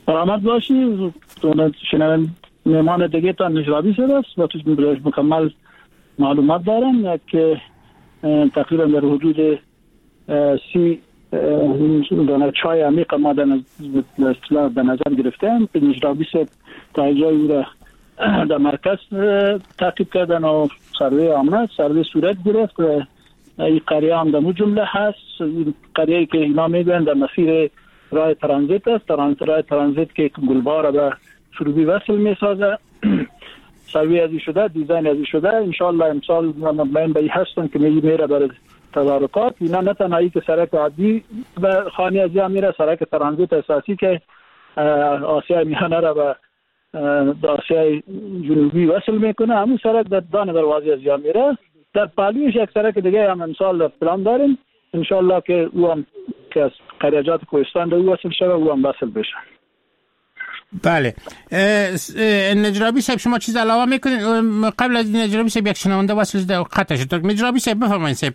سلامت باشی. شنوند مهمان دیگه تا نجرابی صاحب است و توش مکمل معلومات دارم که تقریبا در حدود 30 دانه چای عمیق ما در نظر گرفتیم که نجرابی صاحب تا اینجا او را در مرکز تعقیب کردن و سروی آمد، سروی صورت گرفت و این قریه هم در جمله هست. قریه که اینا میگن در مسیر راه ترانزیت است، راه ترانزیت که گلبار به سروبی وصل میسازه. سروی ازی شده، دیزاین ازی شده، انشاءالله امسال مطمئن به این هستن که میره برای تدارکات. اینا نه تنهایی که سرک عادی به خانه ازی هم میره، سرک ترانزیت اساسی که آسیای میانه را به آسیای جنوبی وصل میکنه، همون سرک در دان دروازه ازی هم میره. در پالویش یک سرک دیگه هم امسال پلان داریم انشاءالله که او هم که از قریجات کوهستان در او وصل شده او هم وصل بشه. بله. نجرابی صاحب شما چیز علاوه میکنید؟ قبل از نجرابی صاحب یک شنونده وصل شده قطع شد. نجرابی صاحب بفرمایید صاحب.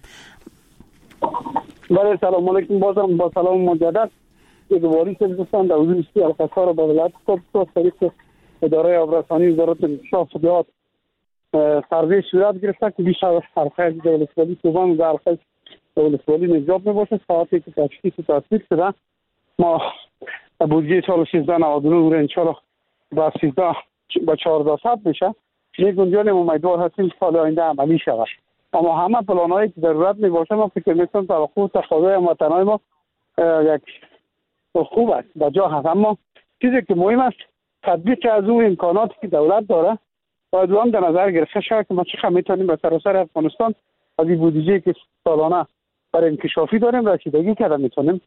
بله سلام علیکم، بازم با سلام مجدد. یک واری صاحب دوستان در حضور استی القصار با ولایت خود طریق اداره آبرسانی وزارت انکشاف طبیعت سروی صورت گرفته که بیش از حلقه دولت‌ولی کوبان و حلقه دولت‌ولی نجات میباشه. ساعتی که تشخیص و تصویب شده ما بودجه سال 1399 رو انشاءالله با 13 با 1400 میشه. یک گنجانم امیدوار هستیم سال آینده عملی شود. اما همه پلان‌هایی که ضرورت میباشه ما فکر می‌کنم توقع تقاضای هموطنان ما یک خوب است با جا هست. اما چیزی که مهم است تطبیق از اون امکاناتی که دولت داره باید هم در نظر گرفته شود که ما چقدر میتونیم به سراسر افغانستان از این بودجه که سالانه برای انکشافی داریم رسیدگی کرده میتونیم.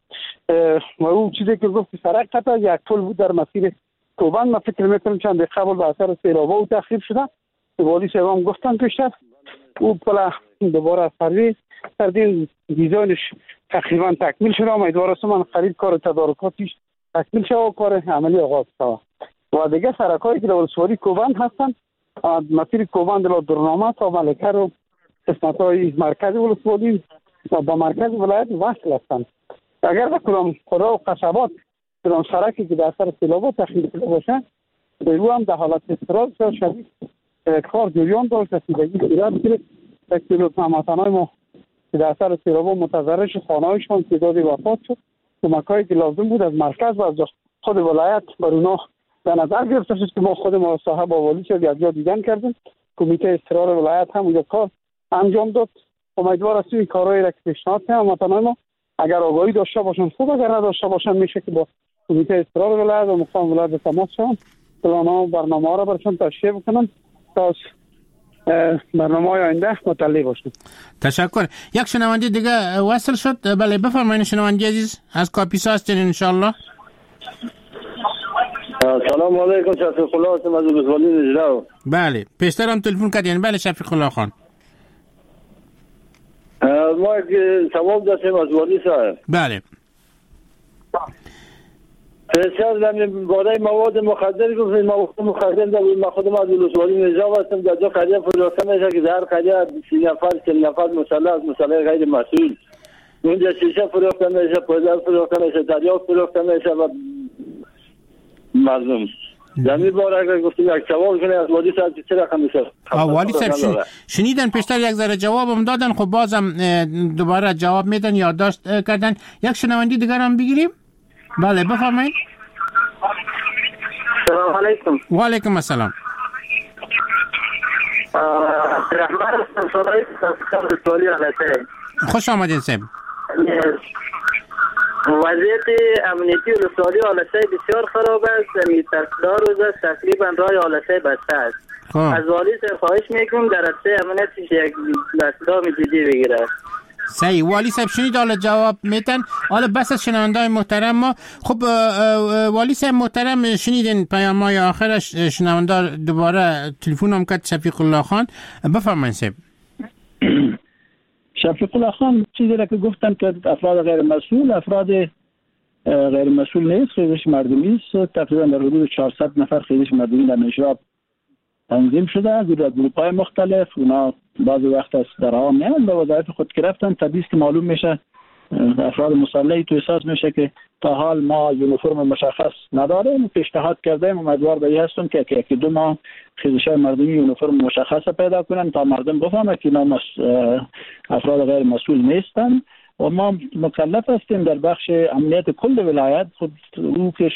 و اون چیزی که گفت سرک قطع یک پل بود در مسیر کوبان، ما فکر میکنم چند قبل به اثر سیلاب‌ها و تخریب شده. والی صاحب هم گفتن پیشتر او پل دوباره سروی کردیم، دیزاینش تقریبا تکمیل شده. امیدوار هستم من قریب کار تدارکاتش تکمیل شده و کار عملی آغاز شود. و دیگه سرکایی که در ولسوالی کوبان هستن مسیر کوبان دل درنامه تا ملکه رو قسمت‌های مرکز ولسوالی و با مرکز ولایت وصل هستند. اگر بکنم خدا و قصبات کدام سرکی که در اثر سیلاب‌ها تخریب شده باشه به رو هم در حالت اضطراب شدید کار جریان داشت رسیدگی صورت گرفت. تکمیل هموطنان ما که در اثر سیلاب‌ها متضرر شد، خانه‌هایشان تعدادی وفات شد. کمک‌هایی که لازم بود از مرکز و از خود ولایت بر اونا در نظر گرفته شد که ما خود ما صاحب والی شد یک جا دیدن کردیم. کمیته استقرار ولایت هم اونجا کار انجام داد. امیدوار هستیم این کارهایی را که پیشنهاد کنم هموطنان ما اگر آگاهی داشته باشن خوب، اگر نداشته باشن میشه که با کمیته استقرار ولایت و مقام ولایت به تماس شدن پلان‌ها و برنامه‌ها را برشون تشریح بکنن تا برنامه‌های آینده مطلع باشن. تشکر. یک شنونده دیگه وصل شد. بله بفرمایید شنونده عزیز از کاپیسا هستین ان شاء الله. سلام علیکم، شفیق الله هستم از ولسوالی نجراب. بله پیشتر هم تلفن کردین. بله شفیق الله خان. ما یک سوال داشتیم از والی صاحب. بله. پیشتر در باره مواد مخدر گفتیم. مواد مخدر در خودم از ولسوالی نجراب هستم. در جا قضیه فروخته میشه که در قضیه 30 نفر 40 نفر مسلح از مسلح غیر مسئول اونجا شیشه فروخته میشه، پودر فروخته میشه، دریافت فروخته میشه و مردم زمین بار اگر گفتیم یک سوال کنه از والی صاحب چه رقم میشه؟ والی صاحب شنیدن پیشتر یک ذره جوابم دادن، خب بازم دوباره جواب میدن یادداشت کردن. یک شنونده دیگر هم بگیریم. بله بفرمایید. سلام علیکم. و علیکم السلام. رحمان صدای ولسوالی علته. خوش آمدید صاحب. وضعیت امنیتی ولسوالی آلسه بسیار خراب است. میترسدار روز است تقریبا راه آلسه بسته است. از والی خواهش میکنم در راسته امنیتش یک دستگاه جدی بگیره. صحیح. والی صاحب شنید حالا جواب میتن. حالا بس از شنونده‌های محترم ما. خب والی صاحب محترم شنیدین پیام‌های آخرش شنونده دوباره تلفن هم کرد شفیق الله خان. بفرمایید صاحب. شفیق الله خان چیزی را که گفتن که افراد غیر مسئول نیست، خیزش مردمی است. تقریبا در حدود 400 نفر خیزش مردمی در نجراب تنظیم شده از گروه‌های مختلف. اونا بعضی وقت از درها میان به وظایف خود گرفتن. طبیعی که معلوم میشه افراد مسلحی تو احساس میشه که تا حال ما یونیفرم مشخص نداریم. پیشنهاد کردیم امیدوار به این هستم که یکی دو ماه خیزش‌های مردمی یونیفرم مشخص پیدا کنن تا مردم بفهمه که اینا افراد غیر مسئول نیستن و ما مکلف هستیم در بخش امنیت کل ولایت. خود روکش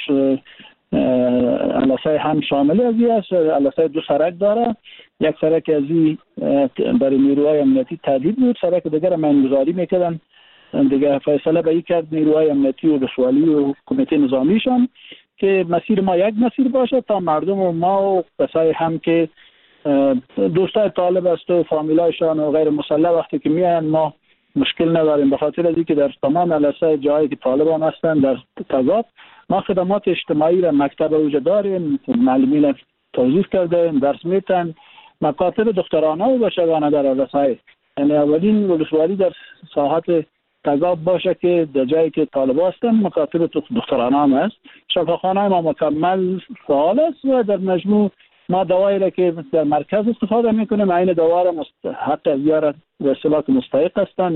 علاسای هم شامل ازی است. علاسای 2 سرک داره. یک سرک ازی برای نیروهای امنیتی تهدید بود، سرک دیگر امانگذاری میکردن دیگه. فیصله به این کرد نیروهای امنیتی و ولسوالی و کمیته نظامیشان که مسیر ما یک مسیر باشه تا مردم و ما و کسای هم که دوستای طالب است و فامیلایشان و غیر مسلح وقتی که میان ما مشکل نداریم، به خاطر از اینکه در تمام علاسای جایی که طالبان هستن در تضاد ما خدمات اجتماعی را مکتب وجود داریم، معلمین توضیح کرده درس میتن، مکاتب دخترانه و بچگانه در علاسای. یعنی اولین ولسوالی در ساحت تضاد باشه که در جایی که طالب هستن مکاتب دخترانه هم هست. شفاخانه ما مکمل فعال است و در مجموع ما دوایی را که در مرکز استفاده میکنیم این دوا را حق زیارت و اصطلاح مستحق هستن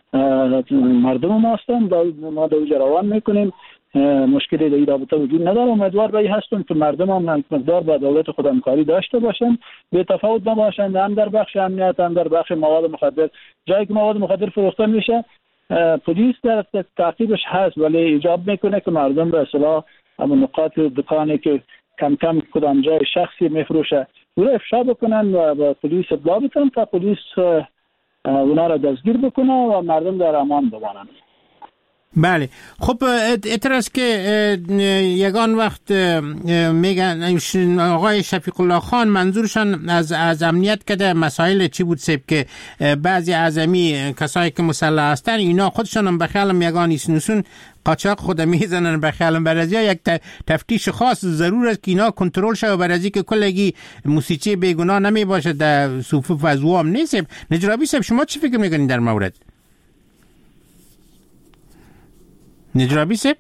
مردم ما هستن ما دوجه روان میکنیم. مشکلی در این رابطه وجود نداره. امیدوار به این هستم که مردم هم مقدار با دولت خود همکاری داشته باشن، به تفاوت نباشند، هم در بخش امنیت هم در بخش مواد مخدر. جایی که مواد مخدر فروخته میشه پلیس در تعقیبش هست ولی ایجاب میکنه که مردم به اصطلاح اما نقاط دکانی که کم کم کدام جای شخصی میفروشه او افشا بکنن و با پلیس اطلاع بدن تا پلیس اونا را دستگیر بکنه و مردم در امان بمانند. بله خب اعتراض که یگان وقت میگن آقای شفیق الله خان منظورشان از امنیت کده مسائل چی بود سب که بعضی اعظمی کسایی که مسلح هستن اینا خودشان هم بخیالم یگان ایسنوسون قاچاق خود میزنن بخیالم برازی یک تفتیش خاص ضرور است که اینا کنترل شه و برازی که کلگی موسیقی بیگناه نمی باشه در صفوف از وام نیست. نجرابی صاحب شما چی فکر میکنین در مورد؟ نجرابی صاحب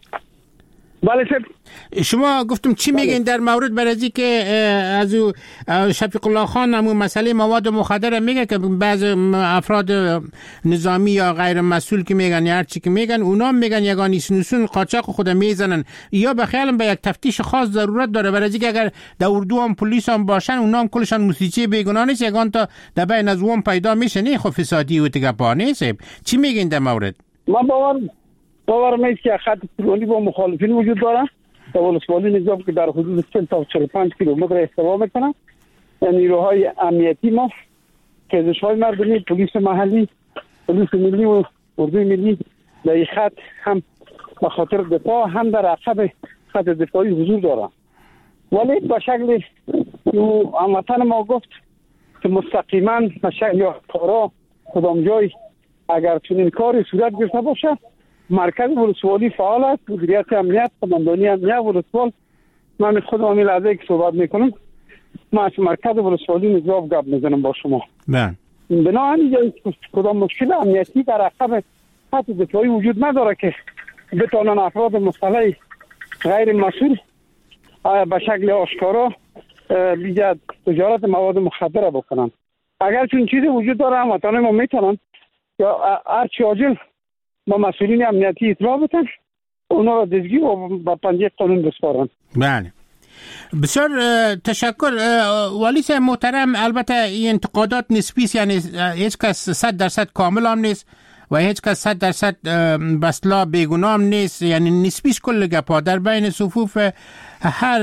بله صاحب شما گفتم چی میگین در مورد برازی که از شفیق الله خان همون مسئله مواد مخدر میگه که بعض افراد نظامی یا غیر مسئول که میگن یا هر چی که میگن اونا میگن یگانی سنوسون قاچاق خود میزنن یا بخیالم به یک تفتیش خاص ضرورت داره برازی که اگر در اردو هم پلیس هم باشن اونا هم کلشان موسیقی بیگناه نیست یگان تا در بین از وام پیدا میشه نه خب فسادی و تگپا نیست. چی میگین در مورد؟ ما باور میشه که خط پلونی با مخالفین وجود داره و ولسوالی نظام که در حدود 40 تا 45 کیلومتر احتوا میکنه. نیروهای امنیتی ما، پزشک‌های مردمی، پلیس محلی، پلیس ملی و اردوی ملی در این خط هم به خاطر دفاع هم در عقب خط دفاعی حضور دارن. ولی به شکل هموطن ما گفت که مستقیما به شکل یا کارا کدام جای اگر چنین کاری صورت گرفته باشه مرکز ولسوالی فعال است. مدیریت امنیت، قماندانی امنیت ولسوال، من خودم همین لحظه که صحبت میکنم من از مرکز ولسوالی نجواب گپ میزنم با شما. بنابراین کدام مشکل امنیتی در عقب خط دفاعی وجود نداره که بتوانن افراد مسلح غیر مسئول به شکل آشکارا بیجا تجارت مواد مخدر بکنن. اگر چون چیزی وجود داره هموطنان ما میتونن یا هرچی عاجل با مسئولین امنیتی اطلاع بدن اونا را دستگیر و با پنجه قانون بسپارن. بله بسیار تشکر والی صاحب محترم. البته این انتقادات نسبی است، یعنی هیچ کس 100% کامل هم نیست و هیچ کس 100% بسلا بیگناه هم نیست، یعنی نسبیش کل گپا در بین صفوف هر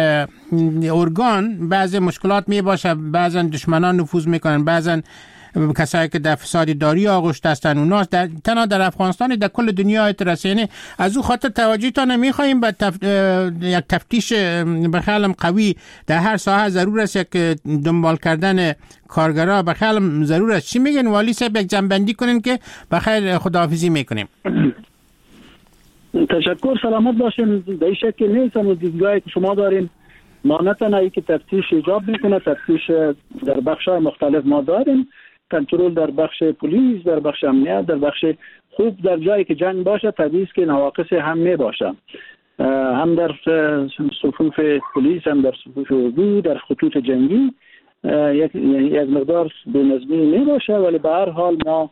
ارگان بعضی مشکلات می باشه، بعضا دشمنان نفوذ میکنن، بعضا کسایی که در فساد داری آغشته هستن اونا تنها در افغانستان در کل دنیا اعتراض. یعنی از او خاطر توجهتان میخوایم به یک تفتیش بخیالم قوی در هر ساحه ضرور است، یک دنبال کردن کارگرها بخیالم ضرور است. چی میگن والی صاحب یک جنبندی کنین که بخیر خداحافظی میکنیم. تشکر، سلامت باشین. در این شکل نیست و دیدگاهی که شما دارین ما نه تنهایی که تفتیش ایجاب میکنه، تفتیش در بخش‌های مختلف ما داریم، کنترل در بخش پلیس، در بخش امنیت، در بخش خوب در جایی که جنگ باشه طبیعی است که نواقص هم می باشه، هم در صفوف پلیس هم در صفوف اردو، در خطوط جنگی یک مقدار بینظمی می باشه، ولی به هر حال ما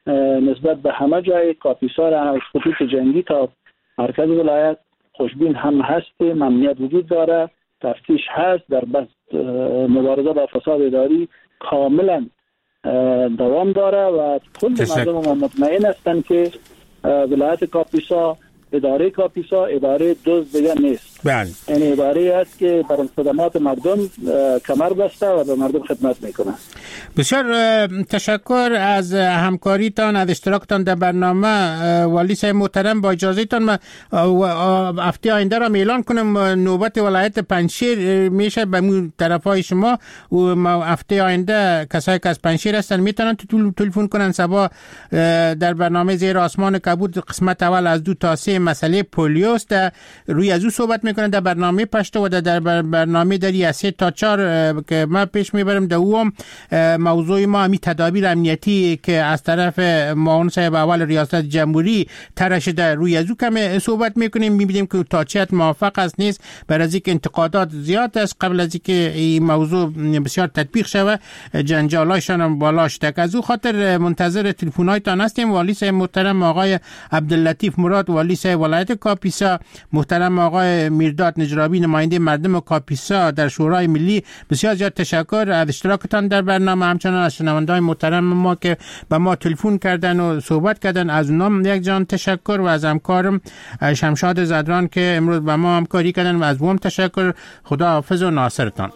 نسبت به همه جای کاپیسا را از خطوط جنگی تا مرکز ولایت خوشبین هم هستیم. امنیت وجود داره، تفتیش هست، در بس مبارزه با فساد اداری کاملا دوام داره و کل مردم مطمئن هستند که ولایت کاپیسا، اداره کاپیسا اداره دزد دیگه نیست. بله. این اداره است که بر خدمات مردم کمر بسته و به مردم خدمت میکنه. بسیار تشکر از همکاریتان، از اشتراکتان در برنامه. والی صاحب محترم، با اجازهتان من هفته آینده را اعلان کنم نوبت ولایت پنجشیر میشه به طرفای شما و هفته آینده کسایی که از پنجشیر هستن میتونن تلفن کنن صبح در برنامه زیر آسمان کبود قسمت اول از 2 تا 3 مسئله پولیوست روی از او صحبت میکنن در برنامه پشتو و در برنامه دری از 3 تا 4 که ما پیش میبرم دوم موضوع ما همی تدابیر امنیتی که از طرف معاون صاحب اول ریاست جمهوری طرح شده روی از او کم صحبت میکنیم، میبینیم که تا چه حد موافق است نیست. برای از اینکه انتقادات زیاد است قبل از اینکه این موضوع بسیار تطبیق شود جنجالایشان هم بالا شده. از او خاطر منتظر تلفن‌هایتان هستیم. والی صاحب محترم آقای عبداللطیف مراد والی صاحب ولایت کاپیسا، محترم آقای میرداد نجرابی نماینده مردم کاپیسا در شورای ملی، بسیار زیاد تشکر از اشتراکتان در برنامه. همچنان از شنونده‌های محترم ما که به ما تلفن کردن و صحبت کردن از اونام یک جان تشکر و از همکارم شمشاد زدران که امروز با ما همکاری کردن و از اونم تشکر. خدا حافظ و ناصرتان.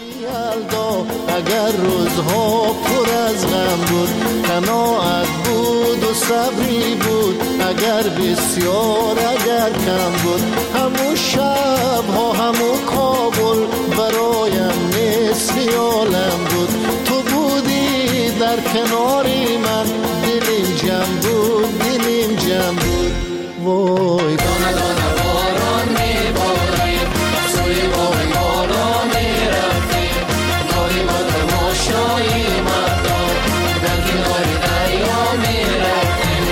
اگر روزها پر از غم بود، قناعت بود و صبری بود، اگر بسیار اگر کم بود، همون شب ها همون کابل برایم مثل عالم بود. تو بودی در کناری من، دلیم جمع بود، دلیم جمع بود. وای دانه دانه باران میباریم، سوی باغ بالا میرفتیم، داری با تماشایی مردم در کنار دریا میرفتیم.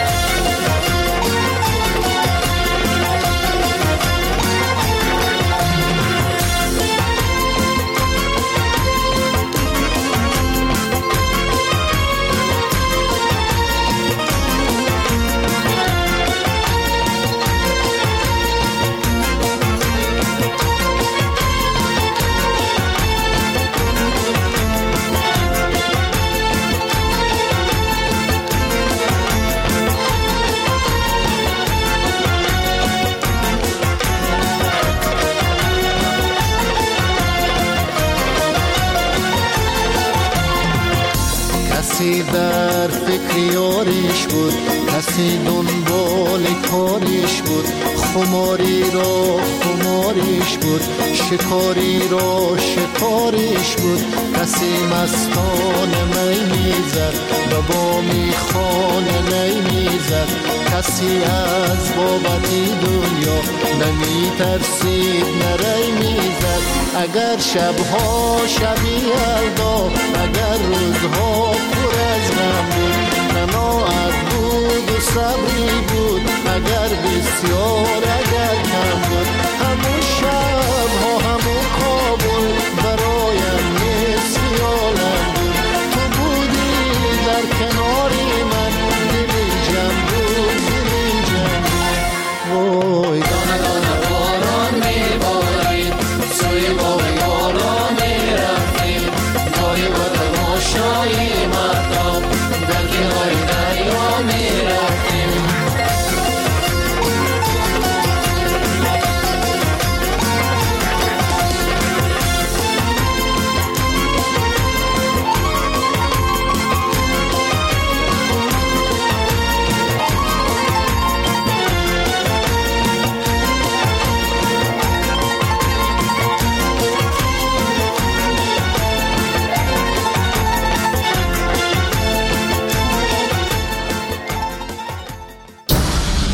کسی در فکر یاریش بود، کسی دنبال کاریش بود، خماری را خماریش بود، شکاری را شکاریش بود. کسی مستان می میزد، به بامی خانه نی میزد، کسی از بابتی دنیا نمی ترسید نری میزد. اگر شبها شبی یلدا، اگر روزها پر از غم بود، قناعت بود و صبری بود، اگر بسیار